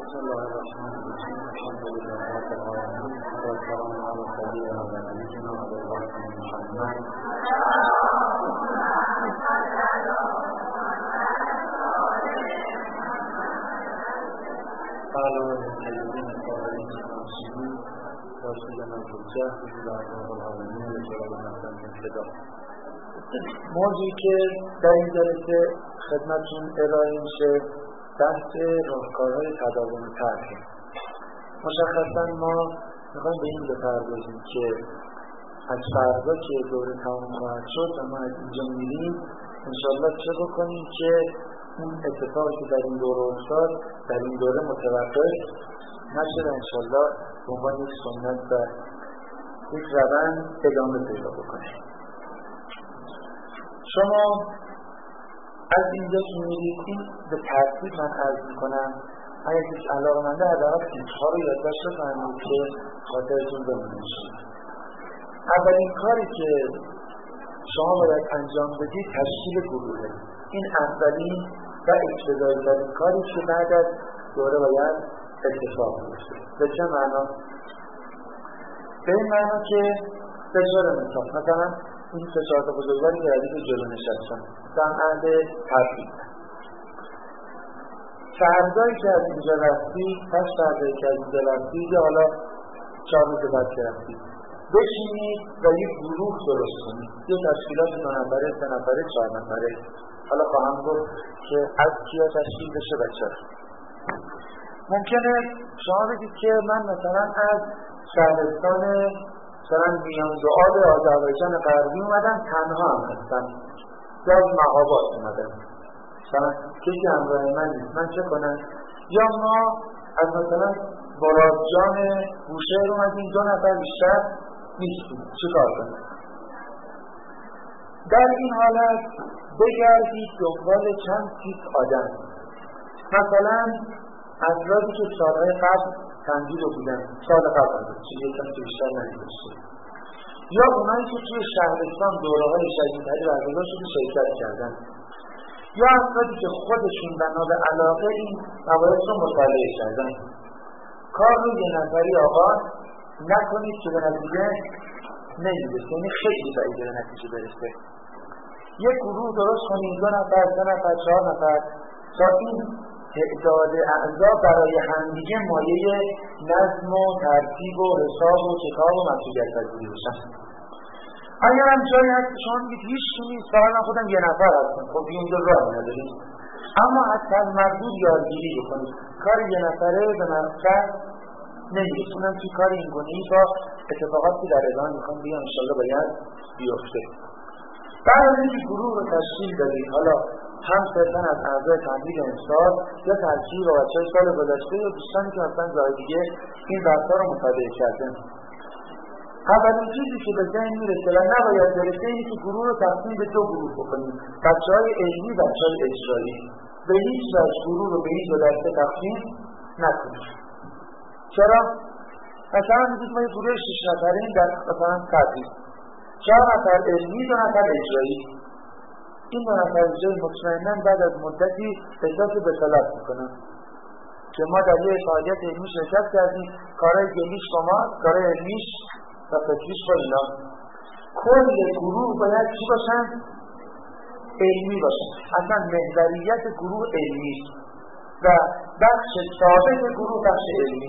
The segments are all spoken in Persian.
بسم الله الرحمن الرحیم. الحمد لله رب العالمین و السلام علی سیدنا و نبینا محمد. قال الذين قالوا سنسمع وسيدنا الحجة لله رب العالمین و جلال مجده. موضوعی که در این جلسه خدمتتون ارائه میشه بحث راهکارهای تداوم طرح. مشخصا ما میخوایم به این بپردازیم که از فردا که دوره تمام خواهد شد و ما از اینجا میریم انشاءالله چه بکنیم که اون اتفاقی که در این دوره افتاد در این دوره متوقف نشه و انشاءالله به عنوان یک سنت و یک روند ادامه پیدا بکنیم. شما از اینجا که میرید این به ترتیب من عرض میکنم اگر کسی علاقه‌منده حداقل اینها رو یادداشت بکنید که خاطرتون بمونه. اولین کاری که شما باید انجام بدید تشکیل گروهه. این اولین و ابتدایی ترین کاری که بعد از دوره باید اتفاق بیفته. به چه معنا؟ به این معنا که فشار مثلا این فشار بزرگواری که ردیف جلو نشستن در عهد ترتیب فردایی که از اینجا رفتید پس فردایی که از اینجا رفتید یا حالا 4 روز بعد که رفتید بشینید و یک گروه درست کنید. یک تشکیلات 2 نفره 3 نفره 4 نفره حالا خواهم گفت که از کیا تشکیل بشه و چرا. ممکنه شما بگید که من مثلا از شهرستان مثلا میان دعاب آذربایجان غربی اومدم تنها هم هستم یا از مهاباد اومدم مثلا کسی همراه من نیست من چه کنم؟ یا ما از مثلا مرادجان بوشهر اومدیم 2 نفر بیشتر نیستیم چه کار کنم؟ در این حالت بگردید دنبال چند تیپ آدم. مثلا افرادی که سالهای قبل تنجیل رو بودن سال قبل چیزی کم که بیشتر ندیداشته یا اونایی که توی شهرستان دوره‌های شدیدتری برگزار شده شرکت کردن یا افرادی که خودشون بنا به علاقه این موارد رو مطالعه کردن. کار رو یه نفری آغاز نکنید که به نتیجه نمیرسه، یعنی خیلی بعید به نتیجه برسه. یک گروه درست کنید 2 نفر 3 نفر 4 نفر تا این تعداد اعضا برای همدیگه مایه نظم و ترتیب و حساب و کتاب و مسئولیت پذیری بشن. اگر هم جایی هست شما میگید هیچ چیزی نیست فقط من خودم 1 نفر هستم خب اینجا راه ندارید اما حتی از مردود یادگیری بکنید. کار 1 نفره به مقصد نمیرسونم توی کار این گونه‌ای با اتفاقاتی در ادامه میخوام بگم انشالله باید بیفته. بعد از اینکه گروه رو تشکیل دادید حالا هم صرفاً از اعضای تمدید امسال یا ترکیب با بچه‌های سال گذشته یا دوستانی که مثلا جای دیگه این بحث‌ها رو مطالعه کردن اولین چیزی که به ذهن میرسه و نباید برسه اینه که گروه رو تقسیم به 2 گروه بکنیم بچه‌های علمی و بچه‌های اجرایی. به هیچ وجه گروه رو به این 2 دسته تقسیم نکنیم. چرا؟ مثلا میگید ما یه گروه 6 نفریم در مثلا تدریس 4 نفر علمی 2 نفر اجرایی. این 2 نفر اجرایی مطمئناً بعد از مدتی احساس بصالت میکنن که ما در یه فعالیت علمی شرکت کردیم کارهای گلیش با ما کارهای علمیش و فکریش با اینا. کل گروه باید چی باشن؟ علمی باشن. اصلا محوریت گروه علمی و بخش ثابت گروه بخش علمی.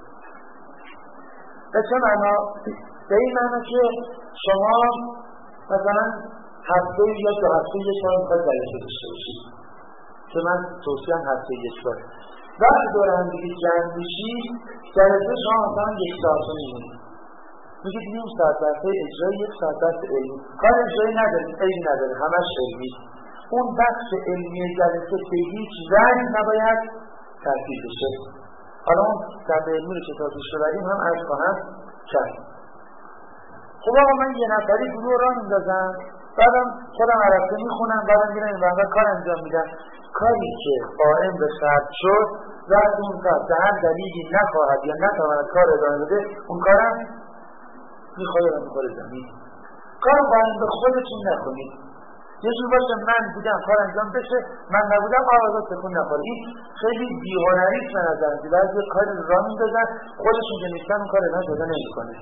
به چه معنا؟ به این معنا که شما مثلا هفته یا 2 هفته یک بار میخواید جلسه داشته باشید که من توصیهم هفته یک بار. وقتی دور هم دیگه جمع میشید جلسه شما مثلا 1 ساعت و نیم میگید نیم ساعت درسه اجرایی 1 ساعت درس علمی. کار اجرایی نداریم عیبی نداره همش علمی. اون بخش علمی جلسه به هیچ وجه نباید ترتیب بشه. حالا اون در علمی رو که تا پیش ببریم هم عرض خواهم کرد. خب آقا من 1 نفری گروه را میندازم بعدم خودم عربه میخونم بعدم میرم این وقتا کار انجام میدم. کاری که قائم به شرط شد وقتی اون کار به هر دلیلی نخواهد یا نتواند کار ادامه بده اون کارم میخوره زمین. کار قائم به خودتون نکنید. یه جور باشه من بودم کار انجام بشه، من نبودم آوازا تکون نخوره. این خیلی بی‌هنریست به نظرم که بعضی کار را میندازن خودشون که نیستن اون کار ادامه پیدا نمی‌کنه.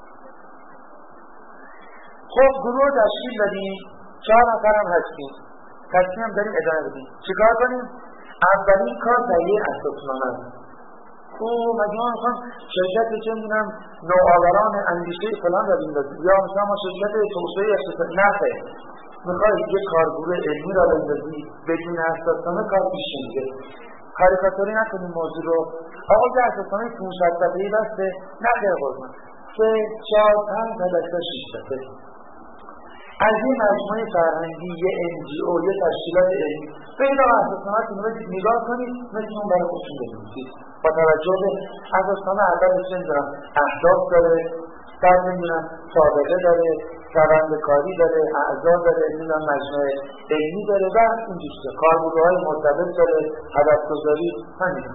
خب گروه تشکیل دادیم، 4 نفر هم هستیم، تصمیم هم داریم ادامه بدیم. چیکار کنیم؟ اولین کار تهیه اساسنامه است. مگه ما میخوام شرکت چه میدونم نوآوران اندیشه فلان را بندازیم یا مثلا ما شرکت توسعه اقتصادی نخه، میخوای یه کارگروه علمی را بندازی بدون اساسنامه کار پیش نمیره. کاریکاتوری نکنیم موضوع رو. آقا یه اساسنامه 500 صفحه‌ای بسته، نه خیر قربان، 3 4 5 تا 6 صفحه از این مجموعه فرهنگی، یه NGO، یه تشکیلات علمی برید آقا اساسنامه‌تون رو نگاه کنید، مثل اون برای خودتون بنویسید. با توجه به اساسنامه اولش نمیدونم اهداف داره، بعد نمیدونم سابقه داره، روندکاری داره، اعضا داره، نمیدونم مجموعه علمی داره و اینجوریه، کارگروه‌های مرتبط داره، هدف‌گذاری، همین.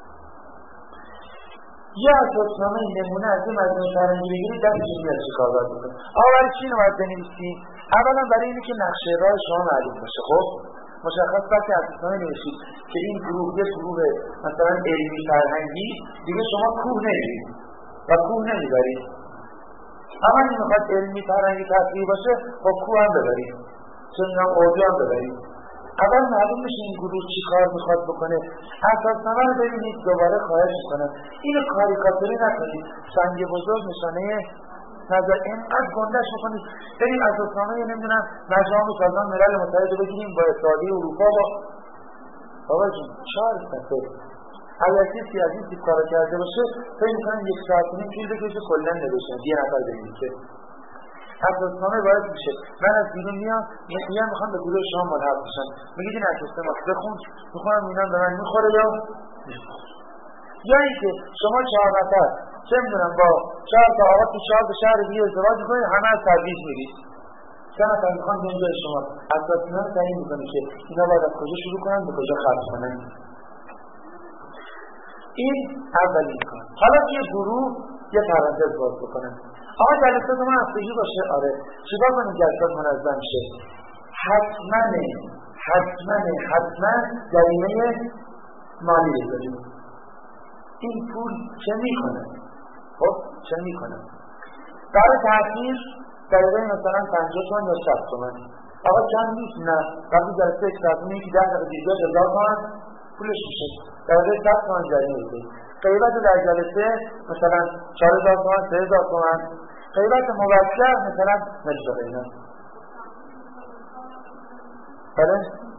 یه اساسنامه نمونه از این مجموعه فرهنگی بگیرید دستتون میاد چیکار باید بکنید. برای چی اینو باید بنویسید؟ اولا برای اینه که نقشه راه شما معلوم باشه. خب مشخص وقتی اساسنامه نوشید که این گروه یه گروه مثلا علمی فرهنگی، دیگه شما کوه نمیرید و کوه نمیبرید. اما این میخواد علمی فرهنگی تفریحی باشه خب کوه هم ببرید، چون هم اودی هم ببرید. اول معلوم میشه این گروه چی کار میخواد بکنه. اساسنامه رو ببینید، دوباره خواهش میکنم اینو کاریکاتوری نکنید، سنگ بزرگ نشانه نظر اینقدر گندش بکنید. بریم اساسنامه نمیدونم مجموعه سازمان ملل متحد رو بگیریم با اتحادیه اروپا بابا جون 4 صفحه. اگر کسی از این تیپ کارا کرده باشه فکر میکنم 1 ساعت و نیم طول بکشه کلا نوشتن یه نفر بنویسه. اساسنامه باید میشه من از بیرون میام میخوام به گروه شما ملحق بشم، میگید این اساسنامه بخون، میخوام اینا به من میخوره یا اینکه شما 4 نفر چه میدونم با 4 تا آقا تو 4 تا شهر دیگه ازدواج میکنید، همه از تبعیض میرید. 3 نفر میخوام بیان جای شما، اساسنامه تعیین میکنه که اینا باید از کجا شروع کنن به کجا ختم کنن. این اولین کار. حالا یه گروه یه پرانتز باز بکنن. آقا جلسات ما هفتگی باشه، آره چیکار کنیم جلسات منظم شه؟ حتما جریمه مالی بذاریم. این پول چه میکنه؟ خب چه میکنه؟ برای تأخیر دقیقه مثلا 50 تومن یا 60 تومن. آقا کم نیست، نه وقتی جلسه 1 ساعت میگی 10 دقیقه دیگه 1000 تومن پولش میشه، دقیقه 100 تومن جریمه بذاریم. غیبت در جلسه مثلا 4000 تومن 3000 تومن، غیبت موکل مثلا نجبه اینا. بله؟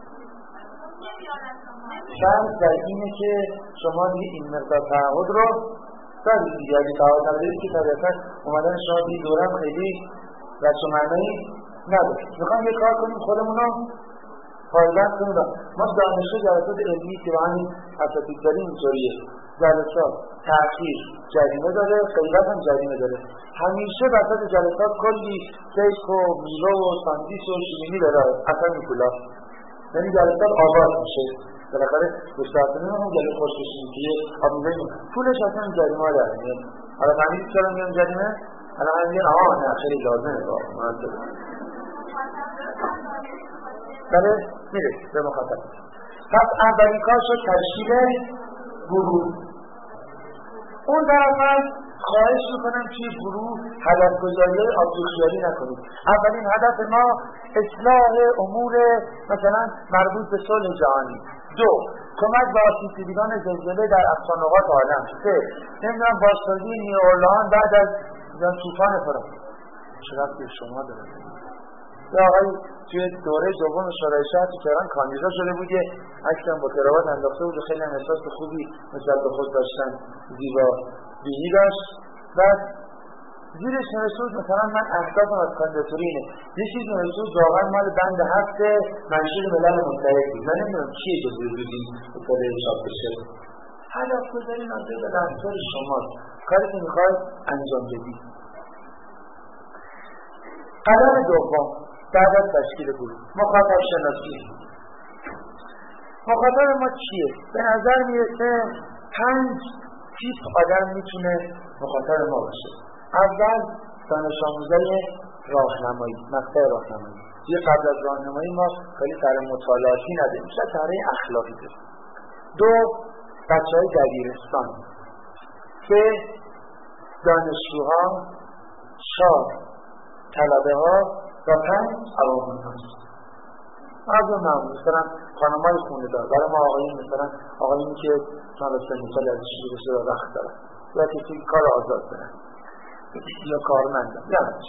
شرط در اینه که شما دیگه این مقدار تعهد رو دارید دیگه. اگه تعهد ندارید که طبیعتا اومدن شما دیگه دورم خیلی رسم معنی نداره. میخوام یه کار کنیم خودمون رو پایبند کنیم. ما دانشگاه جلسات علمی که با همین اساتید داریم اینطوریه، جلسات تأخیر جریمه داره، غیبت هم جریمه داره. همیشه وسط جلسات کلی کیک و میوه و ساندویچ و شیرینی داره، اصلا میکولا، یعنی جلسات آغاز میشه. بالاخره گستاخانه هم جلسه خوشبینی که آبیزه پولش اصلا جریمه داره. حالا فهمیدید چرا میگم جریمه؟ حالا من میگم نه خیلی لازمه واقعا. بله میره به مخاطب. پس اولین کار شد تشکیل گروه. اون طرف خواهش میکنم که گروه هدفگذاری آبجوخیاری نکنید. اولین هدف ما اصلاح امور مثلا مربوط به صلح جهانی. 2 کمک به آسیب‌دیدگان زلزله در افغانستان عالم. 3 نمیدونم بازسازی نیوورلان بعد از طوفان فرات. چقدر به شما داره یا آقای توی دوره دوم شورای شهر تو تهران کاندیدا شده بود، یه عکسم با کراوات انداخته بود و خیلی هم احساس خوبی نسبت به خود داشتن، زیبا بینی داشت. بعد زیرش نوشته بود مثلا من اهدافم از کاندیداتوری اینه، یه چیز نوشته بود واقعا مال بند 7 منشور ملل متحد بود. من نمیدونم کیه که زودی افتاده چاپ بشه. هدفگذاری ناظر به رفتار شماست، کاری که میخواید انجام بدید. قدم دوم بعد از تشکیل گروه، مخاطب شناسی. مخاطب ما چیه؟ به نظر میرسه 5 تیپ آدم میتونه مخاطب ما باشه. اول دانش آموزای راهنمایی، مقطع راهنمایی. یه قبل از راهنمایی ما خیلی سر مطالعاتی نداریم، شاید سره اخلاقی داریم. 2 بچه‌های دبیرستان، 3 دانشجوها، 4 طلبه‌ها و 5 عوام‌الناس. از اون معمول مثلا خانم‌های خونه‌دار، برای ما آقایون مثلا آقایونی که چند سال از شروع بشه و وقت دارن یا کسی کار آزاد دارن یا کارمندن.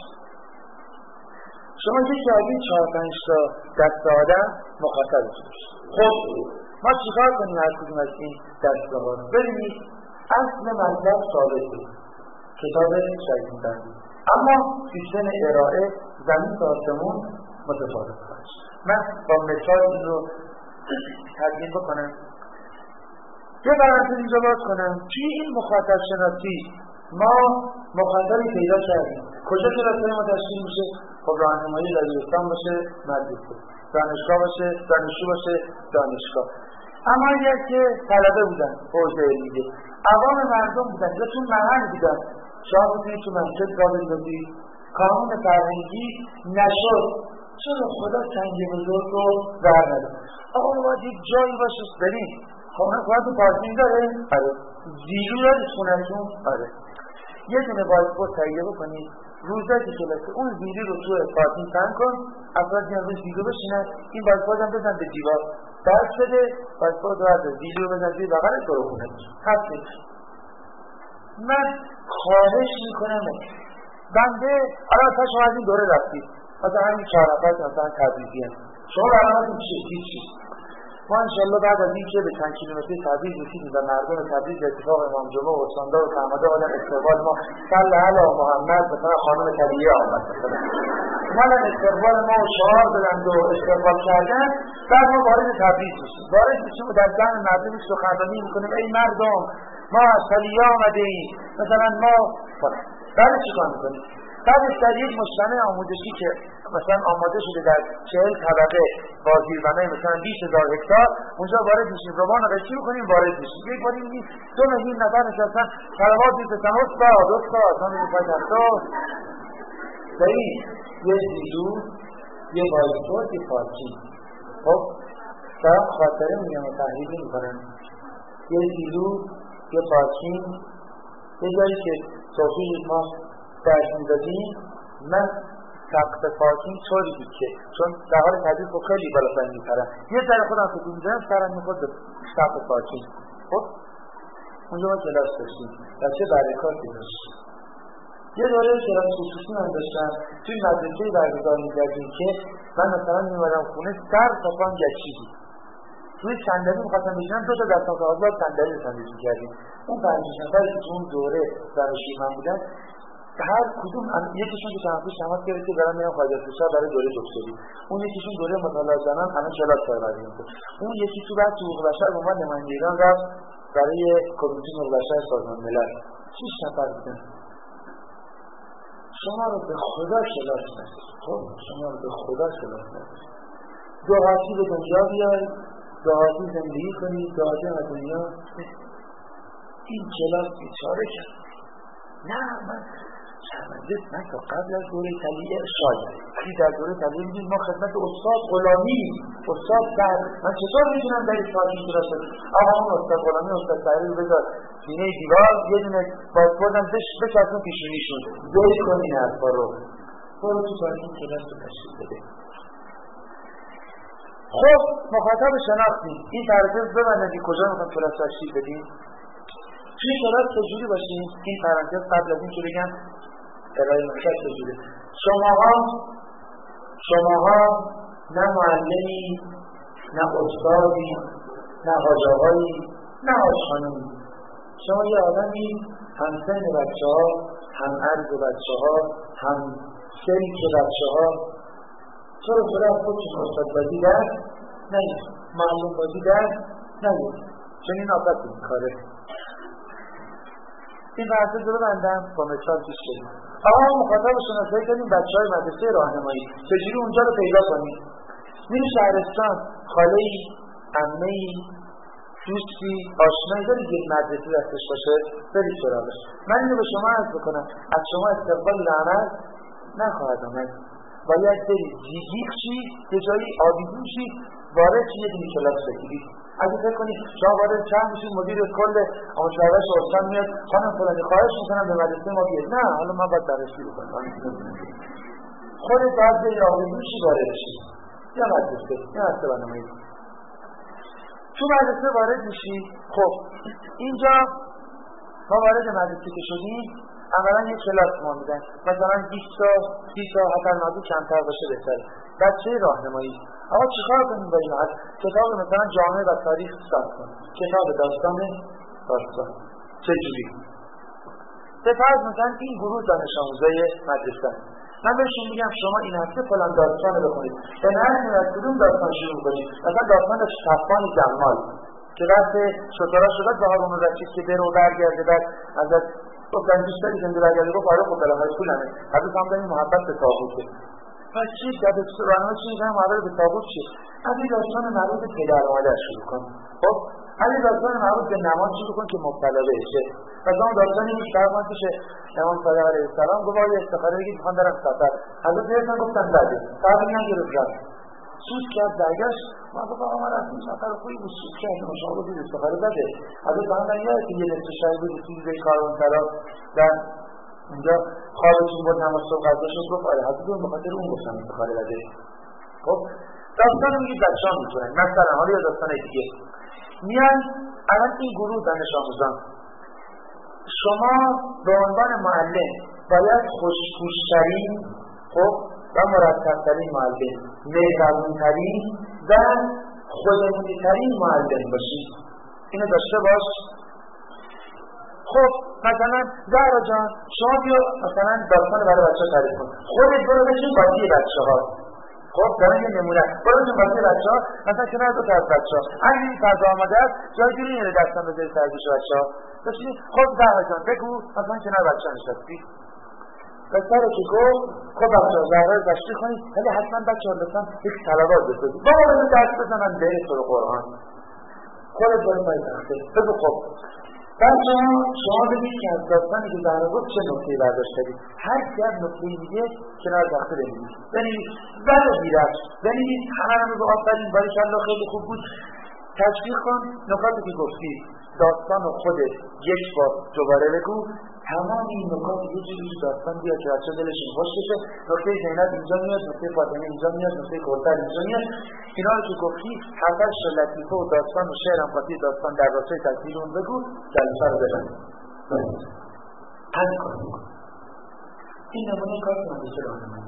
شما یکی از این 4-5 تا دست آدم مخاطبتون بشید. خب ما چیکار کنیم هر کدوم از این دسته ها رو؟ ببینید اصل مطلب ثابته، کتاب شریعت بندی، اما سیستم ارائه زمین تا آسمون متفاوت خواهد. من با مثال این رو تبیین بکنم. یه پرانتز اینجا باز کنم. توی این مخاطب شناسی ما مخاطبی پیدا کردیم. کجا کلاس‌های ما تشکیل میشه؟ خب راهنمایی دبیرستان باشه، مدرسه، دانشگاه باشه، دانشجو باشه، دانشگاه. اما اگر که طلبه بودن، حوزه علمیه، عوام مردم بودن یا تو محل بودن، شما بودید تو مسجد راه بندازید، قانون فرهنگی نشد. چرا خدا سنگ بزرگ رو برنده؟ آقا باید یک جایی باشه بریم. خب من خواهد پارکینگ داره؟ آره. زیرو دارید خونتون؟ آره. یه دونه بایسپورت تهیه بکنید، روزه که کلاسی اون زیری رو تو پارکینگ تن کن، افراد میان روی زیرو بشینن، این بایسپورت هم بزن به دیوار، درس بده، بایسپورت رو بزن، زیری رو بزن توی بغلت برو خونه. هستید. من خواهش میکنم بنده الان تا شما از این دوره رفتید، مثلا همین 4 نفر مثلا تبریزی هم شما برنامه‌تون چی؟ ما انشالله بعد از این که به چند کیلومتر تبریز رسیدیم و مردم تبریز اتفاق امام جمعه و استاندار و فهمده آدم استقبال ما صلی علی محمد مثلا خانم طبیعی آمد مثلا اومدن استقبال ما و شعار دادن و استقبال کردن، بعد ما وارد تبریز میشیم و در ذهن مردم سخنرانی میکنیم ای مردم ما از طبیعی آمده ایم، مثلا ما بعد چیکار میکنیم؟ بعدش در یک مجتمع آموزشی که مثلا آماده شده در 40 طبقه با زیربنای مثلا 20,000 هکتار، اونجا وارد میشیم، ربان رو قشی میکنیم، وارد میشیم. یک باری میگیم 2 میلیون نفر نشستن، صلوات میفرستن استاد همه میخواید استاد دایی یه زیرو، یه بایسپورت، یه پارکینگ. خب دارم خاطره میگم و تحلیل میکنم. یه زیرو، یه پارکینگ، یه جایی که توفیق ما درش میدادیم. من سقف پارکینگ طوری بود که چون در حال تدریس رو خیلی بالاتر میپرم، یه ذره خودم فکر می‌کردم سرم میخورد به سقف پارکینگ. خب اونجا ما کلاس داشتیم و چه برکاتی داشت. یه دوره کلاس خصوصی من داشتم توی مدرسه برگزار می‌کردیم که من مثلا می‌اومدم خونه سر تا پام گچی بود، توی صندلی می‌خواستم بشینم 2 تا دستم کاغذ با صندلی ساندویچ می‌کردیم. اون 5 نفری که اون دوره دانشجوی من بودن هر کدوم یکیشون که چند پیش تماس گرفت که برام میام خارج از کشور برای دوره دکتری، اون یکیشون دوره مطالعه زنان همه کلاس برای اون یکی تو بعد حقوق بشر به عنوان نماینده ایران رفت برای کمیته حقوق بشر سازمان ملل. 6 نفر بودن. شما رو به خدا کلاس ندید. خب شما رو به خدا کلاس ندید. دعاتی به دنیا بیاید، دعاتی زندگی کنید، دعاتی به دنیا. این کلاس بیچاره کرد. نه من تا قبل از دوره طلیعه شاید ولی در دوره طلیعه میدونیم ما خدمت استاد غلامی استاد در من چطور میتونم در ساعتی کلاس بدم؟ اما اون استاد غلامی استاد سعیدی رو بذار سینه دیوار یه دونه بازپردم بچسبون پیشونیشون دوری کنین حرفا رو برو تو ساعتی کلاس رو تشکیل بده. خب مخاطب شناختیم این پرانتز ببندن که کجا میخوام کلاس تشکیل بدیم. توی کلاس چجوری باشیم؟ این پرانتز قبل از این که بگم ارائه مشکل چجوری. شماها نه معلمی، نه استادی، نه حاج‌آقایی، نه حاج‌خانومی. شما یه آدمی هم سن بچه ها، هم عرض بچه ها، هم سنی که بچه ها. چرا خدا خودتون استاد بازی در؟ نگید. معلوم بازی در؟ نگید. چون این آفت این کاره. این بحثه رو بندم با مثال پیش کنیم. آقا مخاطب شناسایی کنیم بچه‌های مدرسه راهنمایی چجوری اونجا رو پیدا کنیم. میری شهرستان خاله‌ای، عمه‌ای، دوستی، آشنایی داری یک مدرسه دستش باشه بری سراغش. من اینو به شما عرض بکنم از شما استقبال لعنت نخواهد آمد. باید برید جیجیق چی که جایی آبیدون چی وارد چی یه دونی کلاس بگیرید. اگه فکر کنید شما وارد چند میشید مدیر کل آموزش‌پرورش استان میاد خانم فلانی خواهش میکنم به مدرسه ما بیاید. نه حالا من باید بررسی بکنم. خودت باید برید آبیدون چی وارد چی یا مدرسه برنامه‌ای تو مدرسه وارد میشی. خب اینجا ما وارد مدرسه که شدیم اولا یک کلاس ما میدن مثلا 20 تا 30 تا حتی نازی کمتر باشه بهتره. بچه راهنمایی آقا چیکار کنیم با این از کتاب مثلا جامعه و تاریخ ساخت کنیم کتاب داستان چجوری سپس مثلا این گروه دانش آموزای مدرسه من بهشون میگم شما این هفته فلان داستان رو بخونید به نظر از کدوم داستان شروع کنید مثلا داستان صفوان جمال که وقت شطرا شدد به هارون الرشید که برو برگرده بعد ازت گفتن دوست داری زنده برگرده گفت آره خب بالاخره پولمه حضرت هم داریم محبت به طاغوته پس چی راهنمایی چی میگم محبت به طاغوت چیه از این داستان مربوط به پدر و مادر شروع کن. خب از این داستان مربوط به نماز شروع کن که مبتلا بهشه. پس اون داستانی که فرمان بشه امام صادق علیه السلام گفت آیا استخاره بگید میخوام برم سفر حضرت پیغمبر گفتن بده صبر نگرفت رفت سود کرد برگشت ما گفت آقا ما رفتیم سفر خوبی بود سود کرد شما گفتید استخاره بده حضرت فرمودن یادت یه نصف شب بود توی کاروانسرا در اونجا خوابتون بود نماز صبح غذا شد گفت آره حضرت به خاطر اون گفتم استخاره بده. خب داستان میگید بچه‌ها میتونن مثلا حالا یا داستان دیگه میان الان این گروه دانش آموزان شما به عنوان معلم باید خوش‌پوش‌ترین خب و مرتب‌ترین معلم مهربون‌ترین و خودمونی‌ترین معلم باشید. اینو داشته باش. خب مثلا زهرا جان شما بیا مثلا داستان برای بچه‌ها تعریف کن خودت برو بشین بازی بچه‌ها. خب دارن یه نمونه برو بشین بازی بچه‌ها مثلا کنار دو تا از بچه‌ها اگه این فردا آمده است جای دیگه اینو دستم بذاری سر گوش بچه‌ها بشین. خب زهرا جان بگو مثلا کنار بچه‌ها نشستی بسره که گفت خب بچه‌ها زهرا رو تشریح کنید ولی حتما بچه‌ها لطفاً یک صلوات بخونید بابا بزن درس بزنن به سوره قرآن خودت برو پای تخته بگو. خب بچه‌ها شما ببینید که از داستانی که زهرا گفت چه نکته‌ای برداشت کردید هر کی از نکته‌ای میگه کنار تخته بنویسید بنویسید بعد بیرفت بنویسید همه رو به آفرین باریکالله خیلی خوب بود تشریح کن نکاتی که گفتی داستان خودت یک بار دوباره بگو تمام این نکات یه جوری داستان بیاد که بچه‌ها دلشون خوش بشه نکته زینب اینجا میاد نکته فاطمه اینجا میاد نکته کوثر اینجا میاد اینا رو که گفتی هفتش لطیفه و داستان و شعر هم قاطی داستان در راستای تصویر اون بگو جلسه رو بزن همین کار میکن. این نمونه کار کنم بشه راهنمایی.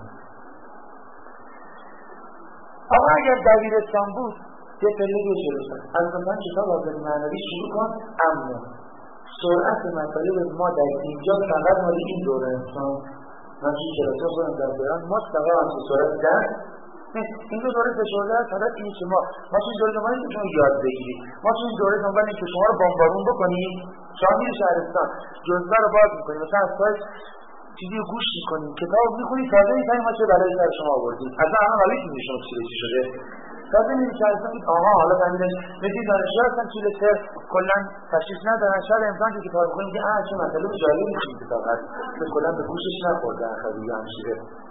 آقا اگر دبیرستان بود یه پله بیه جلوتر از مثلا کتاب آزادی معنوی شروع کن اما سرعت مطالب ما در اینجا فقط مالی این دوره انسان من چی کلاسه خودم در بران ما فقط همچه سرعت در این دو دوره فشرده هست فقط اینی که ما چون دوره دنبال که شما یاد بگیرید ما چون دوره دنبال این که شما رو بامبارون بکنیم شما میری شهرستان جزوه رو باز میکنیم مثلا از سایت چیزی رو گوش میکنیم کتاب میخونید تازه میفهمید ما چه برای سر شما آوردید اصلا همه حالیتون میشون چی شده تازه می‌شستم که آها حالا فهمیدن میگی دانشجو هستن چیز سر کلا تشخیص ندارن شاید امتحان که کتاب بخونید که چه مطلب جالبی این کتاب هست که کلا به گوشش نخورده خیلی همشیره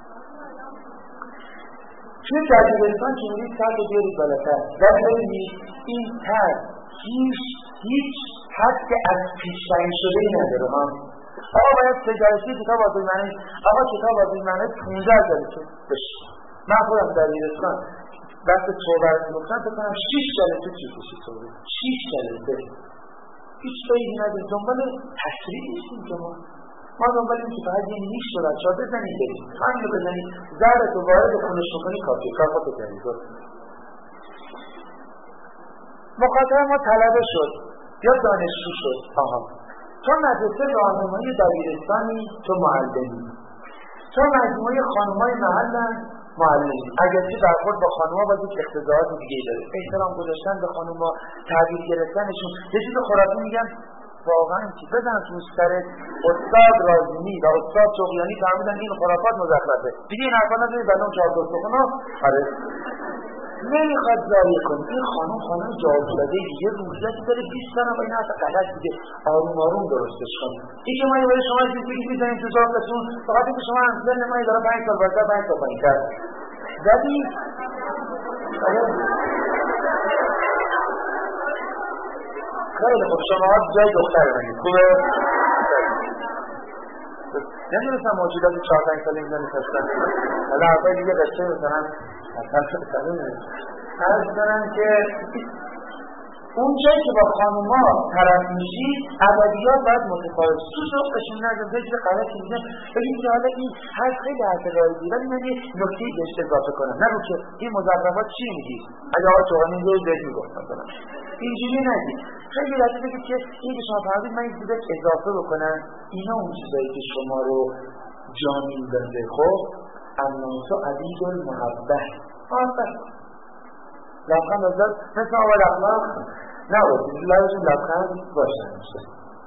چون دبیرستان که میرید سر رو بیارید بالاتر و ببینید این طرح هیچ حد از پیش‌بینی شده‌ای نداره ها. آقا باید سجارتی کتاب آزادی معنی آقا کتاب آزادی معنی 15 جلسه بشه. من خودم دبیرستان وقت توبر میگفتن بکنم 6 جلسه چی کشید توبه 6 جلسه هیچ فایدی نداره. دنبال تشریح نیستیم که ما دنبال این که فقط یه نیش رو بچه ها بزنید برید همین رو بزنید زرد رو وارد خونش بکنی کافی کافا بزنید. مخاطب ما طلبه شد یا دانشجو شد آها تو مدرسه راهنمایی دبیرستانی تو معلمی تو مجموعه خانم‌های محلن معلمی اگرچه برخورد با خانم‌ها باید یک اقتضاعات دیگه داره احترام گذاشتن به خانم‌ها تحویل گرفتنشون یه چیز خرافی میگن واقعا که بزن تو سرت استاد رازمی و استاد چغیانی فهمیدن این خرافات مزخرفه دیگه این حرفا نزنید بعد اون 4 تا سخنو آره نمیخواد ضایع کنه. این خانم جاوداده یه روزی داره 20 سال با این حرف غلط دیگه آروم آروم درستش کنه. این که ما برای شما چیزی می‌ذاریم تو ذاتتون فقط اینکه شما اصلا ما داره 5 سال بعد 5 سال پایین کرد. زدی خیلی خوب شما جای دختر منید خوبه؟ نمیدونستم موجودات 4-5 ساله اینجا نشستن. حالا اول دیگه قصه مثلا عرض کنم که اون جایی که با خانوما طرف میشی ادبیات باید متفاوت تو ذوقشون نگم یه چیز غلطی میگن بگیم که حالا این حرف خیلی حرف رایجی ولی من یه نکته‌ای بهش اضافه کنم نگو که این مزخرفات چی میگی اگه آقا چوغانی یه بهت میگفت مثلا اینجوری نگی خیلی راحت بگید که این که شما فرمودید من این چیزا اضافه بکنم اینا اون چیزایی که شما رو جا میندازه خب الناس عبید المحبه لبخند ازد مثل آقای اخلاق نباشید لبشون لبخند باشن میشه.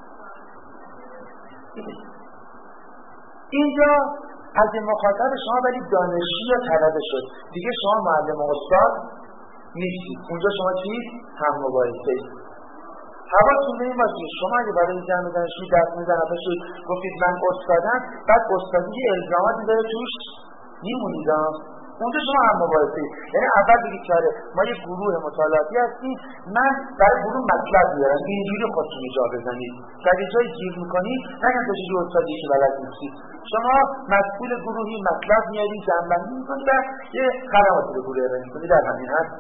اینجا از این مخاطب شما ولی دانشجو یا طلبه شد دیگه شما معلم و استاد نیستید. اونجا شما چی؟ هم مباحثه اید. حواستون به این باشه شما اگه برای جمع دانشجو دست میزنه شد گفتید من استادم بعد استادی الزاماتی داره توش میمونیدم اونجا شما هم مباحثه اید. یعنی اول بگید که ما یک گروه مطالعاتی هستیم من برای گروه مطلب میارم اینجوری خودتون جا بزنید که اگه جایی گیر میکنید نگم تو چیزی استادی که بلد نیستید شما مسئول گروهی مطلب میارید جنبندی میکنید و یه خدماتی به گروه ارائه میکنید در همین هست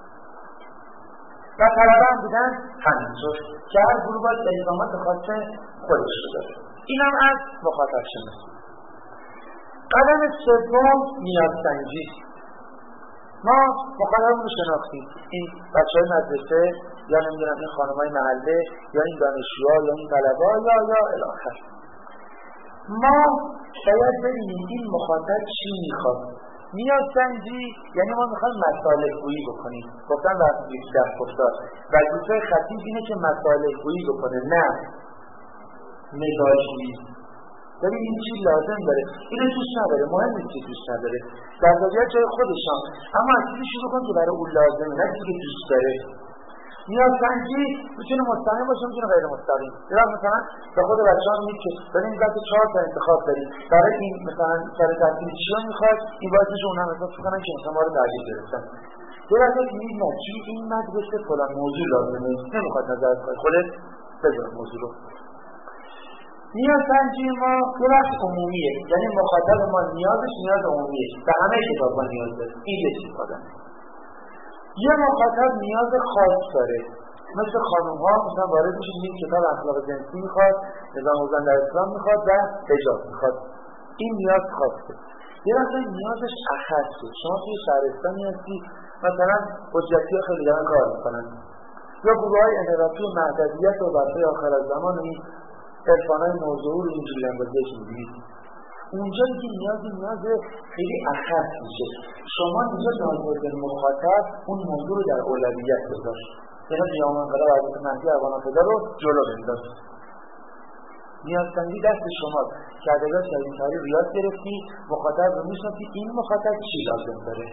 و طلبه هم بودن همینطور که هر گروه باید الزامات خاص خودش رو داره. این هم از مخاطب شناسی. قدم سوم نیازسنجی. ما مخاطبمون رو شناختیم این بچه‌های مدرسه یا نمیدونم این خانم‌های محله یا این دانشجوها یا این طلبه‌ها یا الی آخر ما باید ببینیم این مخاطب چی میخواد. نیازسنجی یعنی ما میخوایم مصالح گویی بکنیم گفتن وقتی در گفتار وظیفه خطیب اینه که مصالح گویی بکنه نه مزاجگویی. ببین این چی لازم داره اینو دوست نداره مهم نیست که دوست نداره در واقعیت جای خودشان اما از چیزی شروع کن که برای اون لازمه نه چیزی که دوست داره. نیازسنجی میتونه مستقیم باشه میتونه غیر مستقیم. یه وقت مثلا به خود بچه‌ها میگه که ببین این دفعه 4 تا انتخاب داریم برای این مثلا سر ترتیب چیا میخواد این باعث میشه اونها احساس کنن که مثلا ما رو ترجیح گرفتن. یه وقت میگه نه چی این مدرسه فلان موضوع لازمه نمیخواد نظرت کنه خودت بذار موضوع رو. نیازسنجی ما یه وقت عمومیه یعنی مخاطب ما نیازش نیاز عمومیه به همه کتاب‌ها نیاز داره این یه چیز آدم. یه مخاطب نیاز خاص داره مثل خانوم‌ها مثلا وارد میشه این کتاب اخلاق جنسی میخواد نظام زن در اسلام میخواد و حجاب میخواد این نیاز خاصه. یه وقت نیازش اخصه شما توی شهرستانی هستی مثلا حجتی‌ها خیلی دارن کار میکنن یا گروه‌های انحرافی و مهدویت و برای آخر از زمان این عرفان‌های موضوع رو اینجوری اندازه‌اش می‌دید اونجا دیگه نیاز خیلی اخص میشه. شما اینجا ناظر به مخاطب اون موضوع رو در اولویت بذار یعنی قیام انقلاب حضرت مهدی اوان‌الفدا رو جلو بنداز. نیازسنجی دست شماست که ادبیات کلیم‌کاری رو یاد گرفتی مخاطب رو میشناسی این مخاطب چی لازم داره.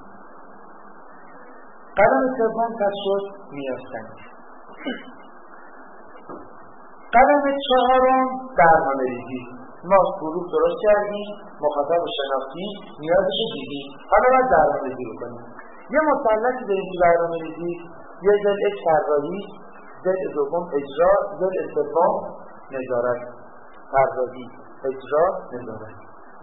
قدم سوم پس شد نیازسنجی. قدم چهارم برنامه‌ریزی. ما گروه درست کردیم مخاطب رو شناختیم نیازش رو دیدیم حالا باید برنامه‌ریزی بکنیم. یه مثلثی داریم تو برنامه‌ریزی یه ضلع طراحی ضلع دوم اجرا ضلع سوم نظارت. طراحی اجرا نظارت.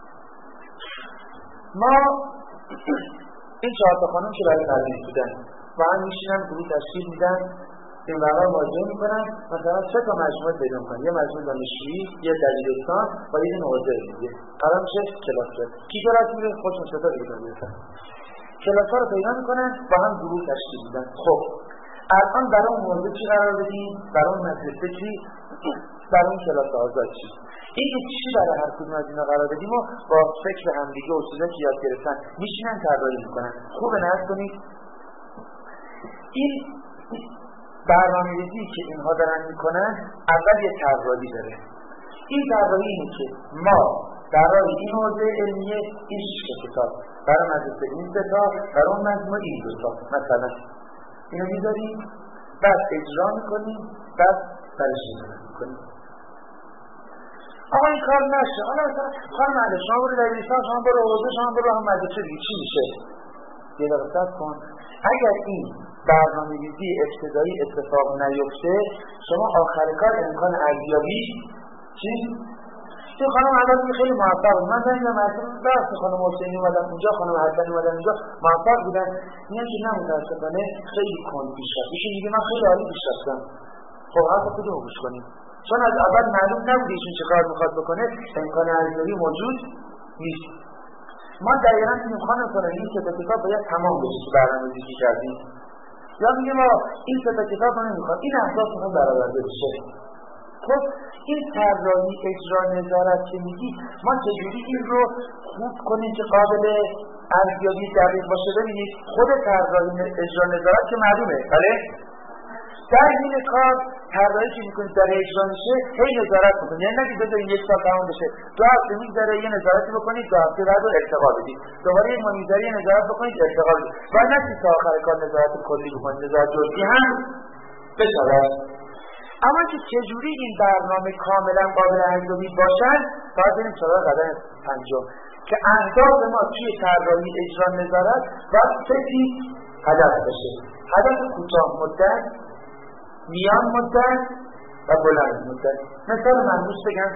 ما این 4 تا خانم که برای تدریس بودن با هم میشینن گروه تشکیل میدن این واقعا مواجهه میکنن مثلا 3 تا مجموعه پیدا میکنن یه مجموعه دانشجویی یه دبیرستان و یه نوزه دیگه قرار میشه کلاس کرد کی کلاس میره خودشون ستا دیگه میرسن کلاس‌ها رو پیدا میکنن با هم گروه تشکیل میدن. خب الان برای اون موضوع چی قرار بدیم برای اون مدرسه چی برای اون کلاس آزاد چی این چی برای هر کدوم از اینا قرار بدیم و با فکر همدیگه و چیزایی که یاد گرفتن میشینن طراحی میکنن. خوب نظر کنید این برنامه‌ریزی که اینها دارن میکنن اول یه طراحی داره. این طراحی اینه که ما برای این حوزه علمیه این 6 کتاب برای مدرسه این 3 تا، برای اون مجموعه این 2 تا مثلا اینو میذاریم، بعد اجرا میکنیم، بعد برش میکنیم. آقا این کار نشه، حالا مثلا خانم علی شما برو دبیرستان، شما برو حوزه، شما برو هم مدرسه دیگه، چی میشه؟ یه دقیقه کن. اگر این برنامه‌ریزی ابتدایی اتفاق نیفته، شما آخر کار امکان ارزیابی چی؟ این خانم علی خیلی موفق بود. من دیدم مثلا درس خانم حسینی اومدن اونجا، خانم حسنی اومدن اونجا، موفق بودن. میگن که نه متأسفانه خیلی کند پیش رفت. ایشون میگه من خیلی عالی پیش رفتم. خب حرف خودمون گوش کنیم. چون از اول معلوم نبود ایشون چه کار میخواد بکنه، امکان ارزیابی موجود نیست. ما دقیقاً این خانم فلانی که تا کتاب باید تمام بشه که برنامه‌ریزی کردیم، یا میگه ما این تا کتاب رو نمیخواد، این اهداف میخواد برآورده بشه. خب این طراحی اجرا نظارت که میگی، ما چجوری این رو خوب کنیم که قابل ارزیابی دقیق باشه؟ ببینید خود طراحی اجرا نظارت که معلومه، بله؟ در این کار طراحی که میکنید در اجرا میشه، هی نظارت میکنید. یعنی نگید بذارید 1 سال تمام بشه، 2 هفته میگذره یه نظارتی بکنید، 2 هفته بعد ارتقا بدید، دوباره یک ماه میگذره یه نظارت بکنید، ارتقا بدید. و نه تا آخر کار نظارت کلی بکنید، نظارت جزئی هم بشود. اما که چجوری این برنامه کاملا قابل ارزیابی باشن، باید بریم سراغ قدم 5 که اهداف ما توی طراحی اجرا نظارت باید 3 هدف بشه. هدف کوتاه مدت، میان مدت و بلند مدت. مثال منظور بگم،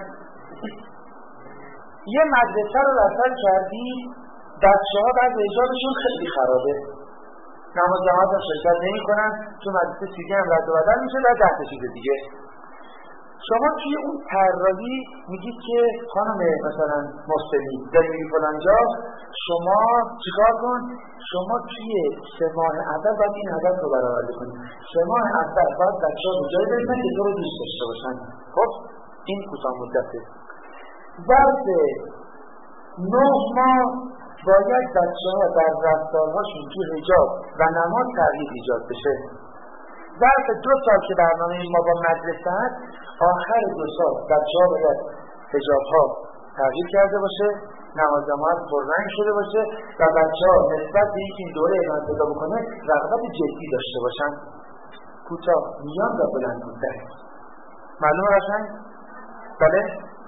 یه مدرسه رو رفتن کردی، بچه‌ها بعد اجراشون خیلی خرابه، نماز جماعت هم شرکت نمی کنن، تو مدرسه سیدی هم رد و بدل میشه و 10 چیز دیگه. شما توی اون طراحی میگید که خانم مثلا مصطفی داری میگی فلانجا، شما چیکار کن؟ شما توی 3 ماه اول باید این هدف رو برآورده کنید. 3 ماه اول باید بچه‌ها به جای برسن که تو رو دوست داشته باشن. خب این کوتاه مدته. ظرف 9 ماه باید بچه‌ها در رفتارهاشون تو حجاب و نماز تغییر ایجاد بشه. ظرف 2 سال که برنامه ما با مدرسه هست، آخر 2 سال بچه‌ها باید حجاب‌ها تغییر کرده باشه، نماز جماعت پررنگ شده باشه و بچه‌ها نسبت به اینکه این دوره ادامه پیدا بکنه رغبت جدی داشته باشن. کوتاه، میان و بلند مدت. معلومه قشنگ؟ بله؟